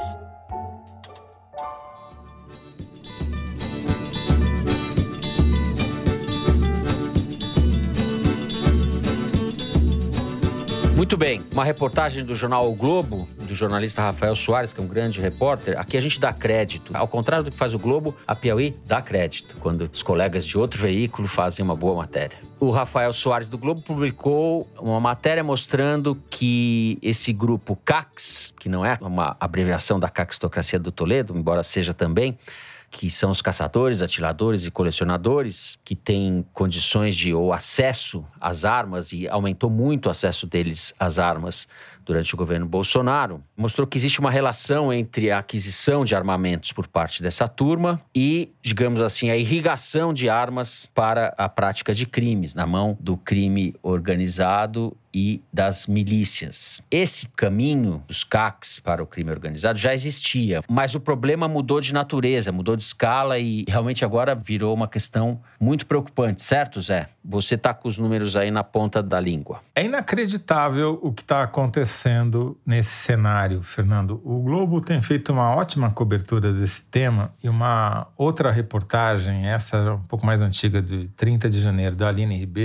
[SPEAKER 2] Muito bem, uma reportagem do jornal O Globo, do jornalista Rafael Soares, que é um grande repórter. Aqui a gente dá crédito. Ao contrário do que faz o Globo, a Piauí dá crédito quando os colegas de outro veículo fazem uma boa matéria. O Rafael Soares do Globo publicou uma matéria mostrando que esse grupo C A Cs, que não é uma abreviação da Caquistocracia do Toledo, embora seja também, que são os caçadores, atiradores e colecionadores, que têm condições de ou acesso às armas, e aumentou muito o acesso deles às armas durante o governo Bolsonaro, mostrou que existe uma relação entre a aquisição de armamentos por parte dessa turma e, digamos assim, a irrigação de armas para a prática de crimes, na mão do crime organizado e das milícias. Esse caminho dos C A Cs para o crime organizado já existia, mas o problema mudou de natureza, mudou de escala e realmente agora virou uma questão muito preocupante, certo, Zé? Você está com os números aí na ponta da língua.
[SPEAKER 3] É inacreditável o que está acontecendo nesse cenário, Fernando. O Globo tem feito uma ótima cobertura desse tema e uma outra reportagem, essa um pouco mais antiga, de trinta de janeiro, da Aline Ribeiro,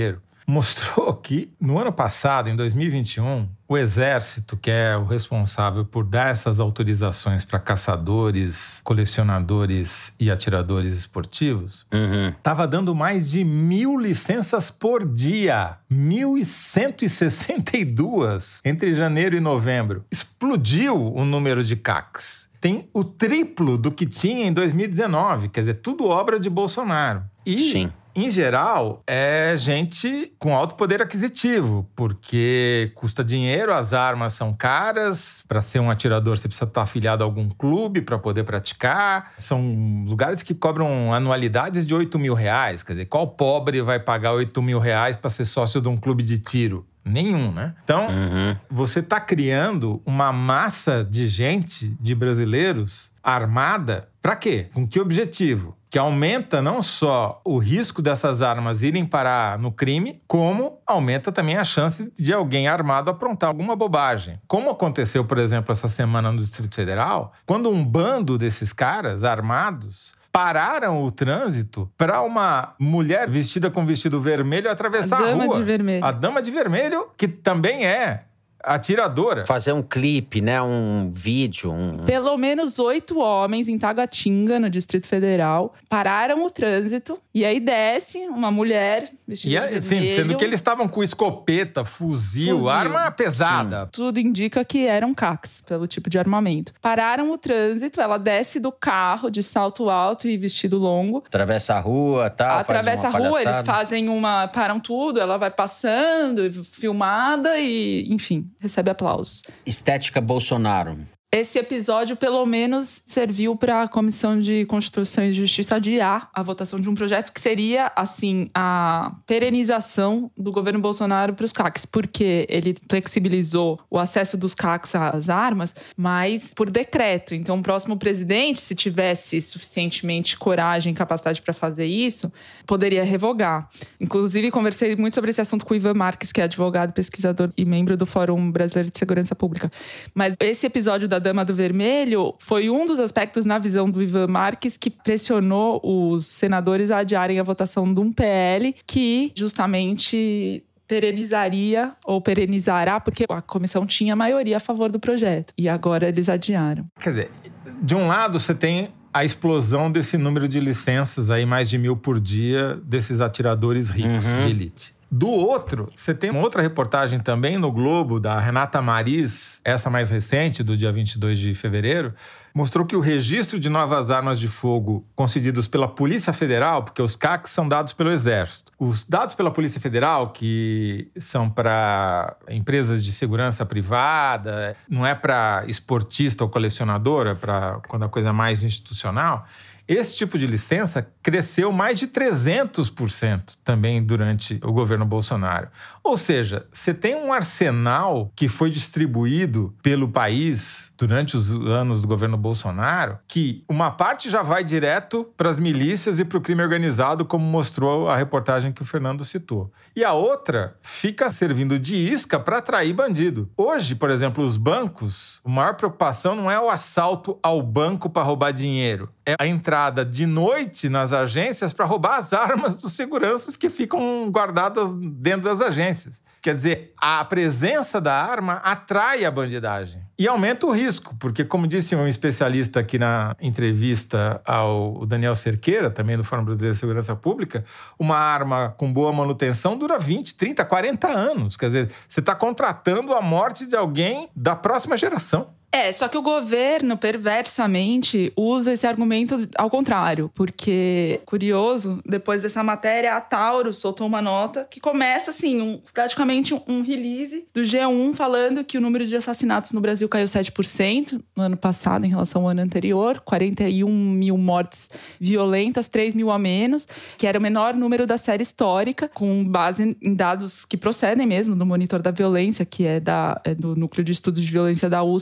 [SPEAKER 3] mostrou que no ano passado, em dois mil e vinte e um, o Exército, que é o responsável por dar essas autorizações para caçadores, colecionadores e atiradores esportivos, estava uhum. dando mais de mil licenças por dia. mil cento e sessenta e duas entre janeiro e novembro. Explodiu o número de C A Cs. Tem o triplo do que tinha em dois mil e dezenove. Quer dizer, tudo obra de Bolsonaro. E, Sim. em geral, é gente com alto poder aquisitivo, porque custa dinheiro, as armas são caras. Para ser um atirador, você precisa estar afiliado a algum clube para poder praticar. São lugares que cobram anualidades de oito mil reais. Quer dizer, qual pobre vai pagar oito mil reais para ser sócio de um clube de tiro? Nenhum, né? Então, uhum. você está criando uma massa de gente, de brasileiros, armada, para quê? Com que objetivo? Que aumenta não só o risco dessas armas irem parar no crime, como aumenta também a chance de alguém armado aprontar alguma bobagem. Como aconteceu, por exemplo, essa semana no Distrito Federal, quando um bando desses caras armados pararam o trânsito para uma mulher vestida com vestido vermelho atravessar a, a rua. A dama de vermelho. A dama de vermelho, que também é atiradora.
[SPEAKER 2] Fazer um clipe, né? Um vídeo. Um...
[SPEAKER 5] Pelo menos oito homens em Taguatinga, no Distrito Federal, pararam o trânsito e aí desce uma mulher vestida
[SPEAKER 3] e,
[SPEAKER 5] de vermelho.
[SPEAKER 3] Sim, sendo que eles estavam com escopeta, fuzil, fuzil. arma pesada.
[SPEAKER 5] Sim. Tudo indica que eram C A Cs, pelo tipo de armamento. Pararam o trânsito, ela desce do carro de salto alto e vestido longo.
[SPEAKER 2] Atravessa a rua, tal.
[SPEAKER 5] Atravessa a rua,
[SPEAKER 2] palhaçada.
[SPEAKER 5] Eles fazem uma... Param tudo, ela vai passando, filmada e, enfim... recebe aplausos.
[SPEAKER 2] Estética Bolsonaro.
[SPEAKER 5] Esse episódio, pelo menos, serviu para a Comissão de Constituição e Justiça adiar a votação de um projeto que seria, assim, a perenização do governo Bolsonaro para os C A Cs, porque ele flexibilizou o acesso dos C A Cs às armas, mas por decreto. Então, o próximo presidente, se tivesse suficientemente coragem e capacidade para fazer isso, poderia revogar. Inclusive, conversei muito sobre esse assunto com o Ivan Marques, que é advogado, pesquisador e membro do Fórum Brasileiro de Segurança Pública. Mas esse episódio da Dama do Vermelho foi um dos aspectos, na visão do Ivan Marques, que pressionou os senadores a adiarem a votação de um P L que justamente perenizaria ou perenizará, porque a comissão tinha maioria a favor do projeto. E agora eles adiaram.
[SPEAKER 3] Quer dizer, de um lado você tem a explosão desse número de licenças, aí mais de mil por dia, desses atiradores ricos uhum. de elite. Do outro, você tem uma outra reportagem também no Globo, da Renata Mariz, essa mais recente, do dia vinte e dois de fevereiro, mostrou que o registro de novas armas de fogo concedidos pela Polícia Federal, porque os C A Cs são dados pelo Exército. Os dados pela Polícia Federal, que são para empresas de segurança privada, não é para esportista ou colecionador, é para quando a coisa é mais institucional. Esse tipo de licença cresceu mais de trezentos por cento também durante o governo Bolsonaro. Ou seja, você tem um arsenal que foi distribuído pelo país durante os anos do governo Bolsonaro, que uma parte já vai direto para as milícias e para o crime organizado, como mostrou a reportagem que o Fernando citou. E a outra fica servindo de isca para atrair bandido. Hoje, por exemplo, os bancos, a maior preocupação não é o assalto ao banco para roubar dinheiro, é a entrada de noite nas agências para roubar as armas dos seguranças que ficam guardadas dentro das agências. Quer dizer, a presença da arma atrai a bandidagem e aumenta o risco, porque, como disse um especialista aqui na entrevista ao Daniel Cerqueira, também do Fórum Brasileiro de Segurança Pública, uma arma com boa manutenção dura vinte, trinta, quarenta anos. Quer dizer, você está contratando a morte de alguém da próxima geração.
[SPEAKER 5] É, só que o governo, perversamente, usa esse argumento ao contrário. Porque, curioso, depois dessa matéria, a Tauro soltou uma nota que começa, assim, um, praticamente um, um release do G um falando que o número de assassinatos no Brasil caiu sete por cento no ano passado em relação ao ano anterior. quarenta e um mil mortes violentas, três mil a menos, que era o menor número da série histórica, com base em dados que procedem mesmo do Monitor da Violência, que é, da, é do Núcleo de Estudos de Violência da U S P, com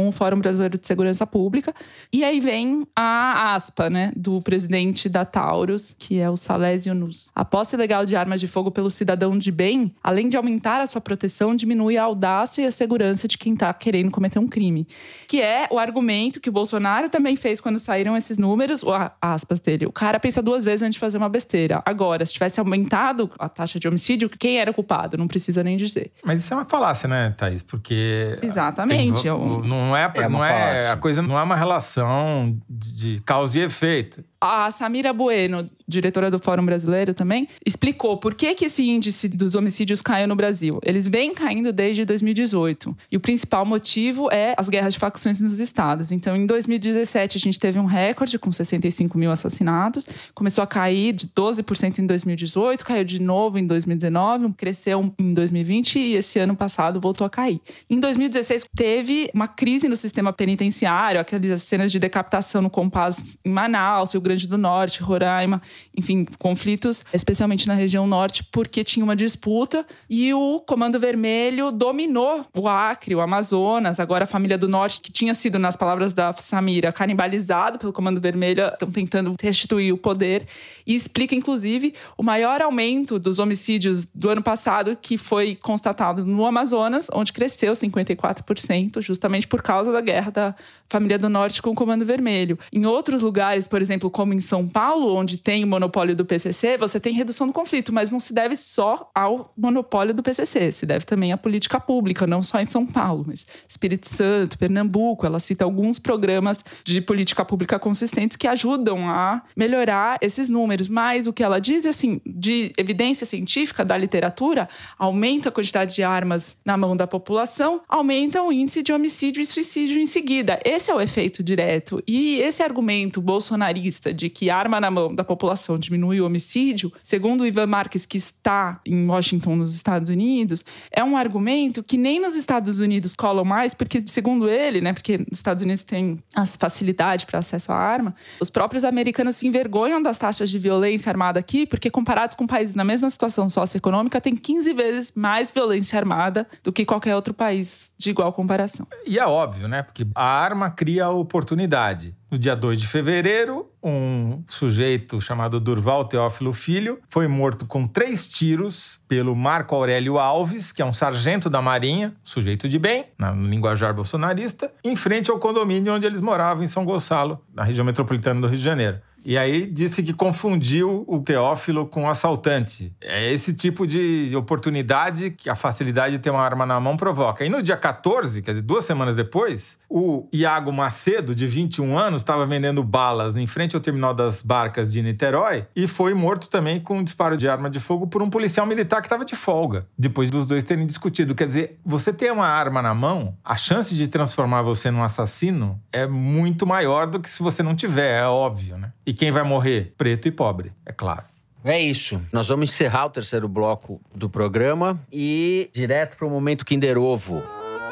[SPEAKER 5] o Fórum Brasileiro de Segurança Pública. E aí vem a aspa, né, do presidente da Taurus, que é o Salésio Nus. A posse ilegal de armas de fogo pelo cidadão de bem, além de aumentar a sua proteção, diminui a audácia e a segurança de quem está querendo cometer um crime. Que é o argumento que o Bolsonaro também fez quando saíram esses números, ou aspas dele. O cara pensa duas vezes antes de fazer uma besteira. Agora, se tivesse aumentado a taxa de homicídio, quem era culpado? Não precisa nem dizer.
[SPEAKER 3] Mas isso é uma falácia, né, Thaís? Porque...
[SPEAKER 5] Exatamente.
[SPEAKER 3] Tem, não é,
[SPEAKER 2] é
[SPEAKER 3] não é a coisa não é uma relação de causa e efeito.
[SPEAKER 5] A Samira Bueno, diretora do Fórum Brasileiro também, explicou por que, que esse índice dos homicídios caiu no Brasil. Eles vêm caindo desde dois mil e dezoito. E o principal motivo é as guerras de facções nos estados. Então, em dois mil e dezessete, a gente teve um recorde com sessenta e cinco mil assassinatos. Começou a cair de doze por cento em dois mil e dezoito, caiu de novo em dois mil e dezenove, cresceu em dois mil e vinte e esse ano passado voltou a cair. Em dois mil e dezesseis, teve uma crise no sistema penitenciário, aquelas cenas de decapitação no Compass em Manaus, Rio Grande do Norte, Roraima, enfim, conflitos, especialmente na região norte, porque tinha uma disputa e o Comando Vermelho dominou o Acre, o Amazonas. Agora a família do Norte, que tinha sido, nas palavras da Samira, canibalizado pelo Comando Vermelho, estão tentando restituir o poder e explica, inclusive, o maior aumento dos homicídios do ano passado, que foi constatado no Amazonas, onde cresceu cinquenta e quatro por cento, justamente por causa da guerra da família do Norte com o Comando Vermelho. Em outros lugares, por exemplo, como em São Paulo, onde tem o monopólio do P C C, você tem redução do conflito, mas não se deve só ao monopólio do P C C, se deve também à política pública, não só em São Paulo, mas Espírito Santo, Pernambuco. Ela cita alguns programas de política pública consistentes que ajudam a melhorar esses números, mas o que ela diz, assim, de evidência científica da literatura, aumenta a quantidade de armas na mão da população, aumenta o índice de homicídio e suicídio em seguida. Esse é o efeito direto. E esse argumento bolsonarista de que arma na mão da população diminui o homicídio, segundo o Ivan Marques, que está em Washington, nos Estados Unidos, é um argumento que nem nos Estados Unidos colam mais, porque, segundo ele, né, porque nos Estados Unidos tem a facilidade para acesso à arma, os próprios americanos se envergonham das taxas de violência armada aqui, porque comparados com países na mesma situação socioeconômica, tem quinze vezes mais violência armada do que qualquer outro país de igual comparação.
[SPEAKER 3] E é óbvio, né? Porque a arma cria oportunidade. No dia dois de fevereiro, um sujeito chamado Durval Teófilo Filho foi morto com três tiros pelo Marco Aurélio Alves, que é um sargento da Marinha, sujeito de bem, no linguajar bolsonarista, em frente ao condomínio onde eles moravam, em São Gonçalo, na região metropolitana do Rio de Janeiro. E aí disse que confundiu o Teófilo com o assaltante. É esse tipo de oportunidade que a facilidade de ter uma arma na mão provoca. E no dia quatorze, quer dizer, duas semanas depois, o Iago Macedo, de vinte e um anos, estava vendendo balas em frente ao terminal das barcas de Niterói e foi morto também com um disparo de arma de fogo por um policial militar que estava de folga, depois dos dois terem discutido. Quer dizer, você ter uma arma na mão, a chance de transformar você num assassino é muito maior do que se você não tiver, é óbvio, né? E quem vai morrer? Preto e pobre, é claro.
[SPEAKER 2] É isso. Nós vamos encerrar o terceiro bloco do programa e direto para o momento Kinder Ovo.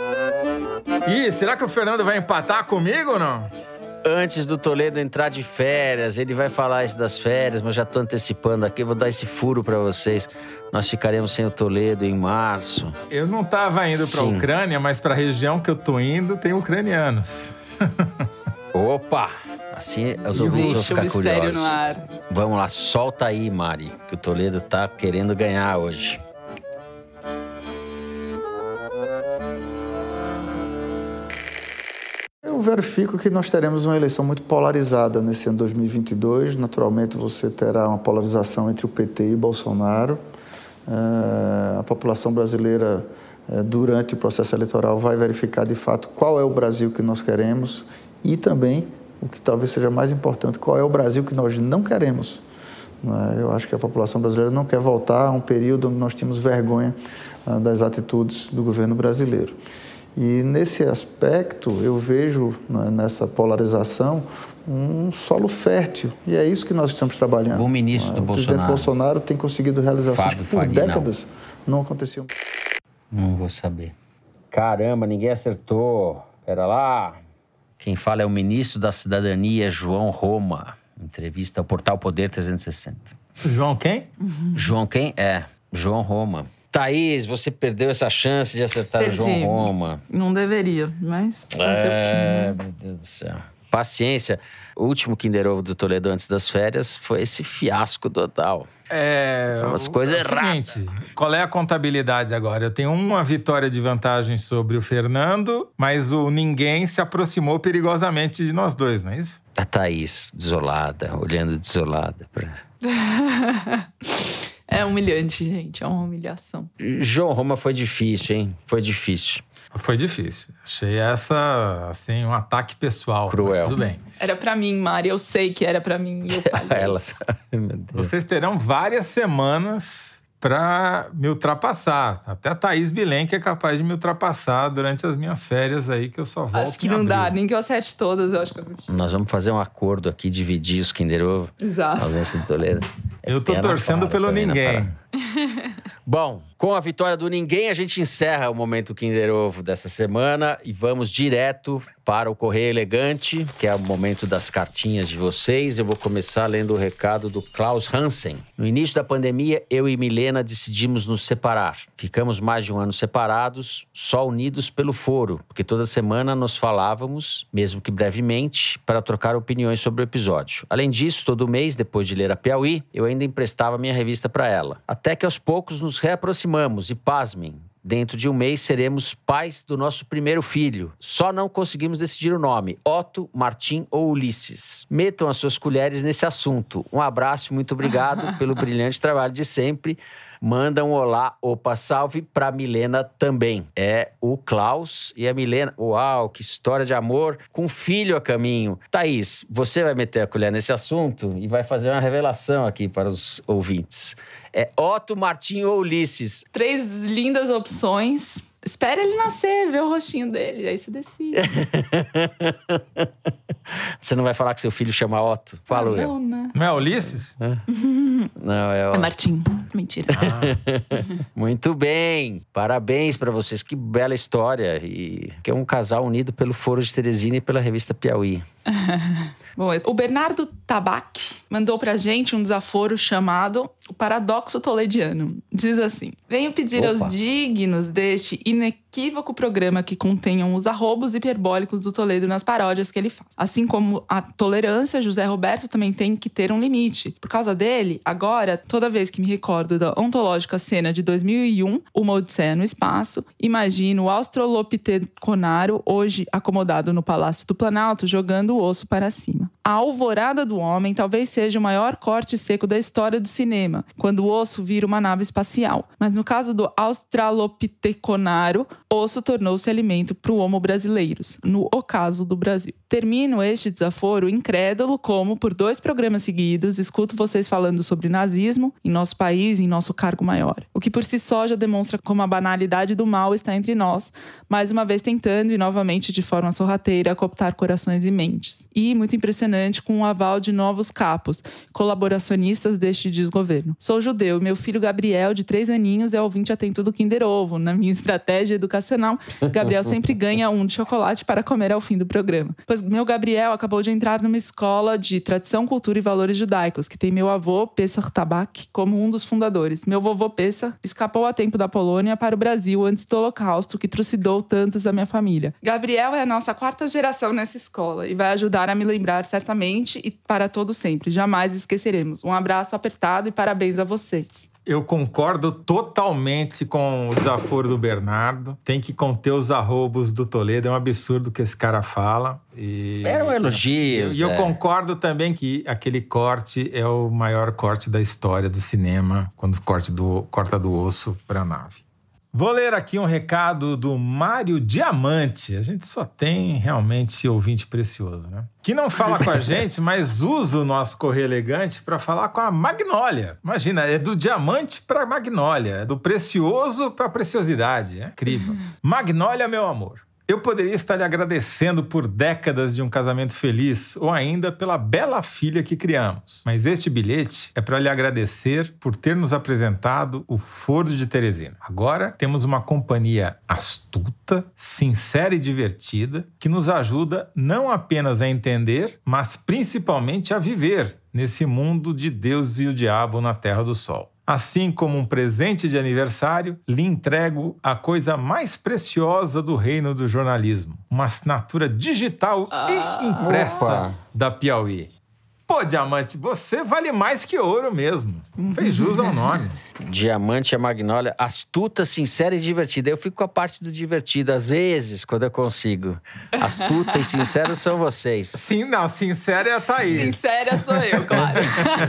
[SPEAKER 3] Ih, será que o Fernando vai empatar comigo ou não?
[SPEAKER 2] Antes do Toledo entrar de férias, ele vai falar isso das férias, mas já tô antecipando aqui, vou dar esse furo para vocês. Nós ficaremos sem o Toledo em março.
[SPEAKER 3] Eu não tava indo para a Ucrânia, mas para a região que eu tô indo tem ucranianos.
[SPEAKER 2] Opa! Assim os ouvintes vão ficar curiosos.
[SPEAKER 5] No ar.
[SPEAKER 2] Vamos lá, solta aí, Mari, que o Toledo tá querendo ganhar hoje.
[SPEAKER 9] Eu verifico que nós teremos uma eleição muito polarizada nesse ano dois mil e vinte e dois. Naturalmente, você terá uma polarização entre o P T e Bolsonaro. Uh, a população brasileira, uh, durante o processo eleitoral, vai verificar, de fato, qual é o Brasil que nós queremos e também, o que talvez seja mais importante, qual é o Brasil que nós não queremos. Uh, eu acho que a população brasileira não quer voltar a um período onde nós tínhamos vergonha uh, das atitudes do governo brasileiro. E, nesse aspecto, eu vejo, né, nessa polarização, um solo fértil. E é isso que nós estamos trabalhando.
[SPEAKER 2] O ministro do
[SPEAKER 9] o
[SPEAKER 2] Bolsonaro.
[SPEAKER 9] O presidente Bolsonaro tem conseguido realizar ações que, por
[SPEAKER 2] Faria,
[SPEAKER 9] décadas, não, não aconteciam.
[SPEAKER 2] Não vou saber. Caramba, ninguém acertou. Pera lá. Quem fala é o ministro da Cidadania, João Roma. Entrevista ao portal Poder trezentos e sessenta.
[SPEAKER 3] João quem?
[SPEAKER 2] Uhum. João quem? É, João Roma. Thaís, você perdeu essa chance de acertar
[SPEAKER 5] Perdi.
[SPEAKER 2] o João Roma.
[SPEAKER 5] Não deveria, mas...
[SPEAKER 2] É, meu Deus do céu. Paciência. O último Kinder Ovo do Toledo antes das férias foi esse fiasco total.
[SPEAKER 3] É...
[SPEAKER 2] Umas coisas
[SPEAKER 3] é o
[SPEAKER 2] erradas.
[SPEAKER 3] seguinte, qual é a contabilidade agora? Eu tenho uma vitória de vantagem sobre o Fernando, mas o ninguém se aproximou perigosamente de nós dois, não é isso?
[SPEAKER 2] A Thaís, desolada, olhando desolada. Pra...
[SPEAKER 5] É humilhante, gente. É uma humilhação.
[SPEAKER 2] João Roma foi difícil, hein? Foi difícil.
[SPEAKER 3] Foi difícil. Achei essa, assim, um ataque pessoal.
[SPEAKER 2] Cruel.
[SPEAKER 3] Mas tudo bem.
[SPEAKER 5] Era pra mim, Mari. Eu sei que era pra mim. E eu falei.
[SPEAKER 2] Ela sabe, meu Deus.
[SPEAKER 3] Vocês terão várias semanas para me ultrapassar. Até a Thaís Bilen, que é capaz de me ultrapassar durante as minhas férias aí, que eu só volto
[SPEAKER 5] Acho que
[SPEAKER 3] em
[SPEAKER 5] não
[SPEAKER 3] abril.
[SPEAKER 5] dá. Nem que eu acerte todas, eu acho que eu não tinha.
[SPEAKER 2] Nós vamos fazer um acordo aqui, dividir os Kinder Ovo.
[SPEAKER 5] Exato.
[SPEAKER 2] Ausência de Toledo.
[SPEAKER 3] Eu tô
[SPEAKER 2] Pena
[SPEAKER 3] torcendo
[SPEAKER 2] para,
[SPEAKER 3] pelo
[SPEAKER 2] também na
[SPEAKER 3] ninguém.
[SPEAKER 2] parada. Bom, com a vitória do ninguém, a gente encerra o Momento Kinder Ovo dessa semana e vamos direto para o Correio Elegante, que é o momento das cartinhas de vocês. Eu vou começar lendo o recado do Klaus Hansen. No início da pandemia, eu e Milena decidimos nos separar. Ficamos mais de um ano separados, só unidos pelo foro, porque toda semana nos falávamos, mesmo que brevemente, para trocar opiniões sobre o episódio. Além disso, todo mês, depois de ler a Piauí, eu ainda emprestava minha revista para ela. Até que aos poucos nos reaproximamos e, pasmem, dentro de um mês seremos pais do nosso primeiro filho. Só não conseguimos decidir o nome, Otto, Martim ou Ulisses. Metam as suas colheres nesse assunto. Um abraço e muito obrigado pelo brilhante trabalho de sempre. Manda um olá, opa, salve pra Milena também. É o Klaus e a Milena. Uau, que história de amor com filho a caminho. Thaís, você vai meter a colher nesse assunto e vai fazer uma revelação aqui para os ouvintes. É Otto, Martim ou Ulisses?
[SPEAKER 5] Três lindas opções. Espera ele nascer, vê o rostinho dele, aí você decide.
[SPEAKER 2] Você não vai falar que seu filho chama Otto? Falo
[SPEAKER 5] ah,
[SPEAKER 2] eu.
[SPEAKER 5] Não, né?
[SPEAKER 3] Não é Ulisses?
[SPEAKER 2] É. Não, é Otto.
[SPEAKER 5] É Martim. Mentira.
[SPEAKER 3] Ah.
[SPEAKER 2] Muito bem. Parabéns pra vocês. Que bela história. E que é um casal unido pelo Foro de Teresina e pela revista Piauí.
[SPEAKER 5] Bom, o Bernardo Tabac mandou pra gente um desaforo chamado O Paradoxo Tolediano. Diz assim: venho pedir
[SPEAKER 2] Opa.
[SPEAKER 5] aos dignos deste inequívoco programa que contenham os arrobos hiperbólicos do Toledo nas paródias que ele faz. Assim como a tolerância, José Roberto também tem que ter um limite. Por causa dele, agora, toda vez que me recordo da ontológica cena de dois mil e um, Uma Odisseia no Espaço, imagino o Australopiteconaro, hoje acomodado no Palácio do Planalto, jogando o osso para cima. A Alvorada do Homem talvez seja o maior corte seco da história do cinema, quando o osso vira uma nave espacial. Mas no caso do Australopiteconaro, osso tornou-se alimento para o Homo brasileiros, no ocaso do Brasil. Termino este desaforo incrédulo como, por dois programas seguidos, escuto vocês falando sobre nazismo em nosso país e em nosso cargo maior. O que por si só já demonstra como a banalidade do mal está entre nós, mais uma vez tentando e novamente de forma sorrateira cooptar corações e mentes. E muito impressionante com o aval de novos capos, colaboracionistas deste desgoverno. Sou judeu, meu filho Gabriel, de três aninhos, é ouvinte atento do Kinder Ovo. Na minha estratégia educacional, Gabriel sempre ganha um de chocolate para comer ao fim do programa. Pois meu Gabriel acabou de entrar numa escola de tradição, cultura e valores judaicos, que tem meu avô, Pessah Tabac, como um dos fundadores. Meu vovô Pessah escapou a tempo da Polônia para o Brasil antes do Holocausto, que trucidou tantos da minha família. Gabriel é a nossa quarta geração nessa escola e vai ajudar a me lembrar certamente e para todo sempre. Jamais esqueceremos. Um abraço apertado e parabéns a vocês.
[SPEAKER 3] Eu concordo totalmente com o desaforo do Bernardo. Tem que conter os arrobos do Toledo. É um absurdo o que esse cara fala. E...
[SPEAKER 2] Era um elogio.
[SPEAKER 3] E eu, eu concordo também que aquele corte é o maior corte da história do cinema, quando corte do, corta do osso para a nave. Vou ler aqui um recado do Mário Diamante. A gente só tem realmente ouvinte precioso, né? Que não fala com a gente, mas usa o nosso Correio Elegante para falar com a Magnólia. Imagina, é do diamante para Magnólia, é do precioso para preciosidade. É incrível. Magnólia, meu amor. Eu poderia estar lhe agradecendo por décadas de um casamento feliz ou ainda pela bela filha que criamos. Mas este bilhete é para lhe agradecer por ter nos apresentado o Foro de Teresina. Agora temos uma companhia astuta, sincera e divertida que nos ajuda não apenas a entender, mas principalmente a viver nesse mundo de Deus e o diabo na Terra do Sol. Assim como um presente de aniversário, lhe entrego a coisa mais preciosa do reino do jornalismo. Uma assinatura digital ah, e impressa opa. da Piauí. Pô, Diamante, você vale mais que ouro mesmo. Fez jus ao nome.
[SPEAKER 2] Diamante é Magnólia, astuta, sincera e divertida. Eu fico com a parte do divertido, às vezes, quando eu consigo. Astuta e sincera são vocês.
[SPEAKER 3] Sim, não, sincera é a Thaís.
[SPEAKER 5] Sincera sou eu, claro.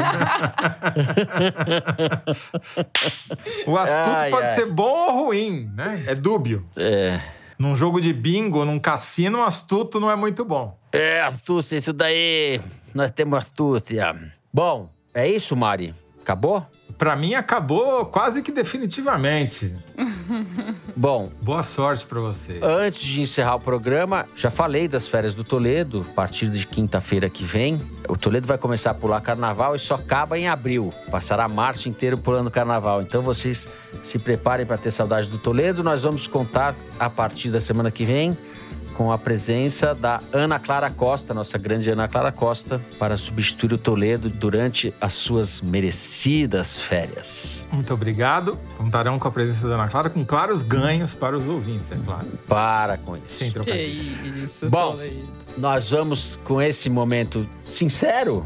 [SPEAKER 3] O astuto ai, pode ai. ser bom ou ruim, né? É dúbio.
[SPEAKER 2] É...
[SPEAKER 3] Num jogo de bingo, num cassino, astuto não é muito bom.
[SPEAKER 2] É, astúcia, isso daí. Nós temos astúcia. Bom, é isso, Mari? Acabou?
[SPEAKER 3] Pra mim, acabou quase que definitivamente.
[SPEAKER 2] Bom...
[SPEAKER 3] Boa sorte pra vocês.
[SPEAKER 2] Antes de encerrar o programa, já falei das férias do Toledo. A partir de quinta-feira que vem, o Toledo vai começar a pular carnaval e só acaba em abril. Passará março inteiro pulando carnaval. Então, vocês se preparem pra ter saudade do Toledo. Nós vamos contar, a partir da semana que vem, com a presença da Ana Clara Costa, nossa grande Ana Clara Costa, para substituir o Toledo durante as suas merecidas férias.
[SPEAKER 3] Muito obrigado. Contarão com a presença da Ana Clara, com claros ganhos para os ouvintes, é claro.
[SPEAKER 2] Para com isso.
[SPEAKER 3] Sem trocar.
[SPEAKER 5] Que isso,
[SPEAKER 2] Bom,
[SPEAKER 5] Toledo.
[SPEAKER 2] Nós vamos com esse momento sincero.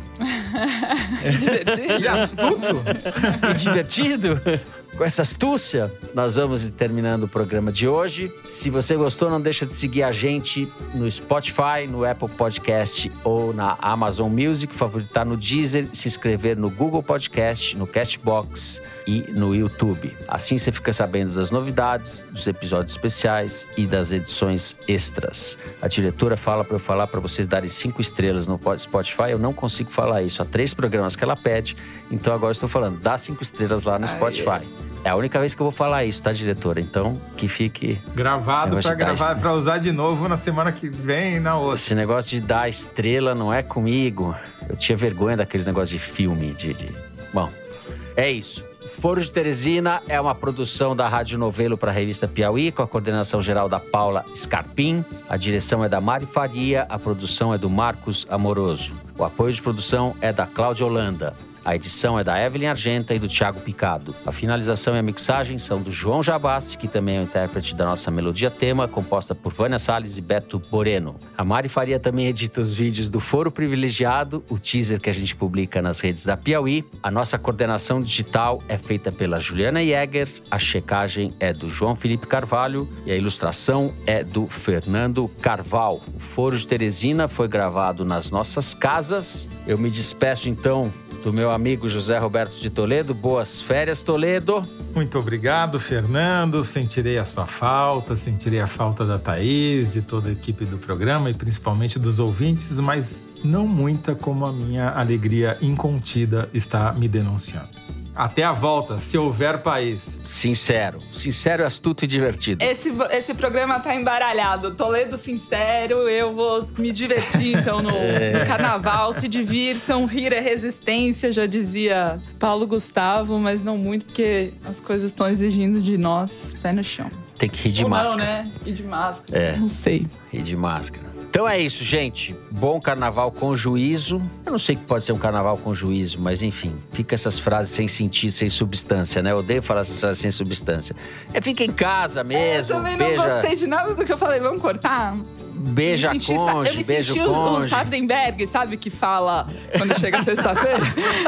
[SPEAKER 5] Divertido.
[SPEAKER 3] E astuto.
[SPEAKER 2] E divertido. Com essa astúcia, nós vamos terminando o programa de hoje. Se você gostou, não deixa de seguir a gente no Spotify, no Apple Podcast ou na Amazon Music, favoritar no Deezer, se inscrever no Google Podcast, no Castbox e no YouTube. Assim você fica sabendo das novidades, dos episódios especiais e das edições extras. A diretora fala para eu falar para vocês darem cinco estrelas no Spotify. Eu não consigo falar isso. Há três programas que ela pede, então agora estou falando, dá cinco estrelas lá no Spotify. É a única vez que eu vou falar isso, tá, diretora? Então, que fique...
[SPEAKER 3] Gravado pra gravar, pra usar de novo na semana que vem e na outra.
[SPEAKER 2] Esse negócio de dar estrela não é comigo. Eu tinha vergonha daqueles negócios de filme, de... de... Bom, é isso. Foro de Teresina é uma produção da Rádio Novelo para a revista Piauí, com a coordenação geral da Paula Scarpim. A direção é da Mari Faria, a produção é do Marcos Amoroso. O apoio de produção é da Cláudia Holanda. A edição é da Evelyn Argenta e do Thiago Picado. A finalização e a mixagem são do João Jabassi, que também é o intérprete da nossa melodia tema, composta por Vânia Salles e Beto Moreno. A Mari Faria também edita os vídeos do Foro Privilegiado, o teaser que a gente publica nas redes da Piauí. A nossa coordenação digital é feita pela Juliana Jäger, a checagem é do João Felipe Carvalho e a ilustração é do Fernando Carval. O Foro de Teresina foi gravado nas nossas casas. Eu me despeço então do meu amigo José Roberto de Toledo. Boas férias, Toledo.
[SPEAKER 3] Muito obrigado, Fernando. Sentirei a sua falta, sentirei a falta da Thaís, de toda a equipe do programa e principalmente dos ouvintes, mas não muita como a minha alegria incontida está me denunciando. Até a volta, se houver país.
[SPEAKER 2] Sincero. Sincero, astuto e divertido.
[SPEAKER 5] Esse, esse programa tá embaralhado. Toledo sincero, eu vou me divertir, então, no, é. no carnaval. Se divirtam, rir é resistência, já dizia Paulo Gustavo, mas não muito, porque as coisas estão exigindo de nós pé no chão.
[SPEAKER 2] Tem que rir de
[SPEAKER 5] Ou
[SPEAKER 2] máscara.
[SPEAKER 5] Não, né? Rir de máscara.
[SPEAKER 2] É.
[SPEAKER 5] Não sei.
[SPEAKER 2] Rir de máscara. Então é isso, gente. Bom carnaval com juízo. Eu não sei o que pode ser um carnaval com juízo, mas enfim. Fica essas frases sem sentido, sem substância, né? Eu odeio falar essas frases sem substância. É, fica em casa mesmo.
[SPEAKER 5] É, eu também
[SPEAKER 2] beija...
[SPEAKER 5] não gostei de nada do que eu falei. Vamos cortar?
[SPEAKER 2] Beija
[SPEAKER 5] senti,
[SPEAKER 2] conge,
[SPEAKER 5] eu me
[SPEAKER 2] beijo
[SPEAKER 5] senti
[SPEAKER 2] conge.
[SPEAKER 5] o Sardenberg, sabe? Que fala quando chega sexta-feira.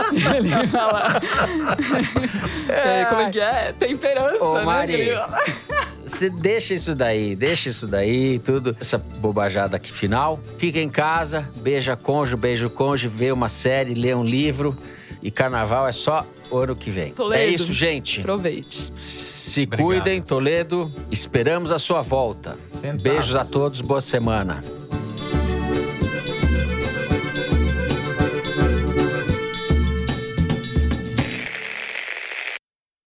[SPEAKER 5] Ele fala... é, como é que é? Temperança,
[SPEAKER 2] Ô,
[SPEAKER 5] né?
[SPEAKER 2] Mari, você deixa isso daí, deixa isso daí, tudo. Essa bobajada aqui final. Fica em casa, beija conge, beijo conge, vê uma série, lê um livro. E carnaval é só o ano que vem.
[SPEAKER 5] Toledo,
[SPEAKER 2] é isso, gente.
[SPEAKER 5] Aproveite.
[SPEAKER 2] Se
[SPEAKER 3] Obrigado.
[SPEAKER 2] Cuidem, Toledo. Esperamos a sua volta.
[SPEAKER 3] Sentado.
[SPEAKER 2] Beijos a todos, boa semana.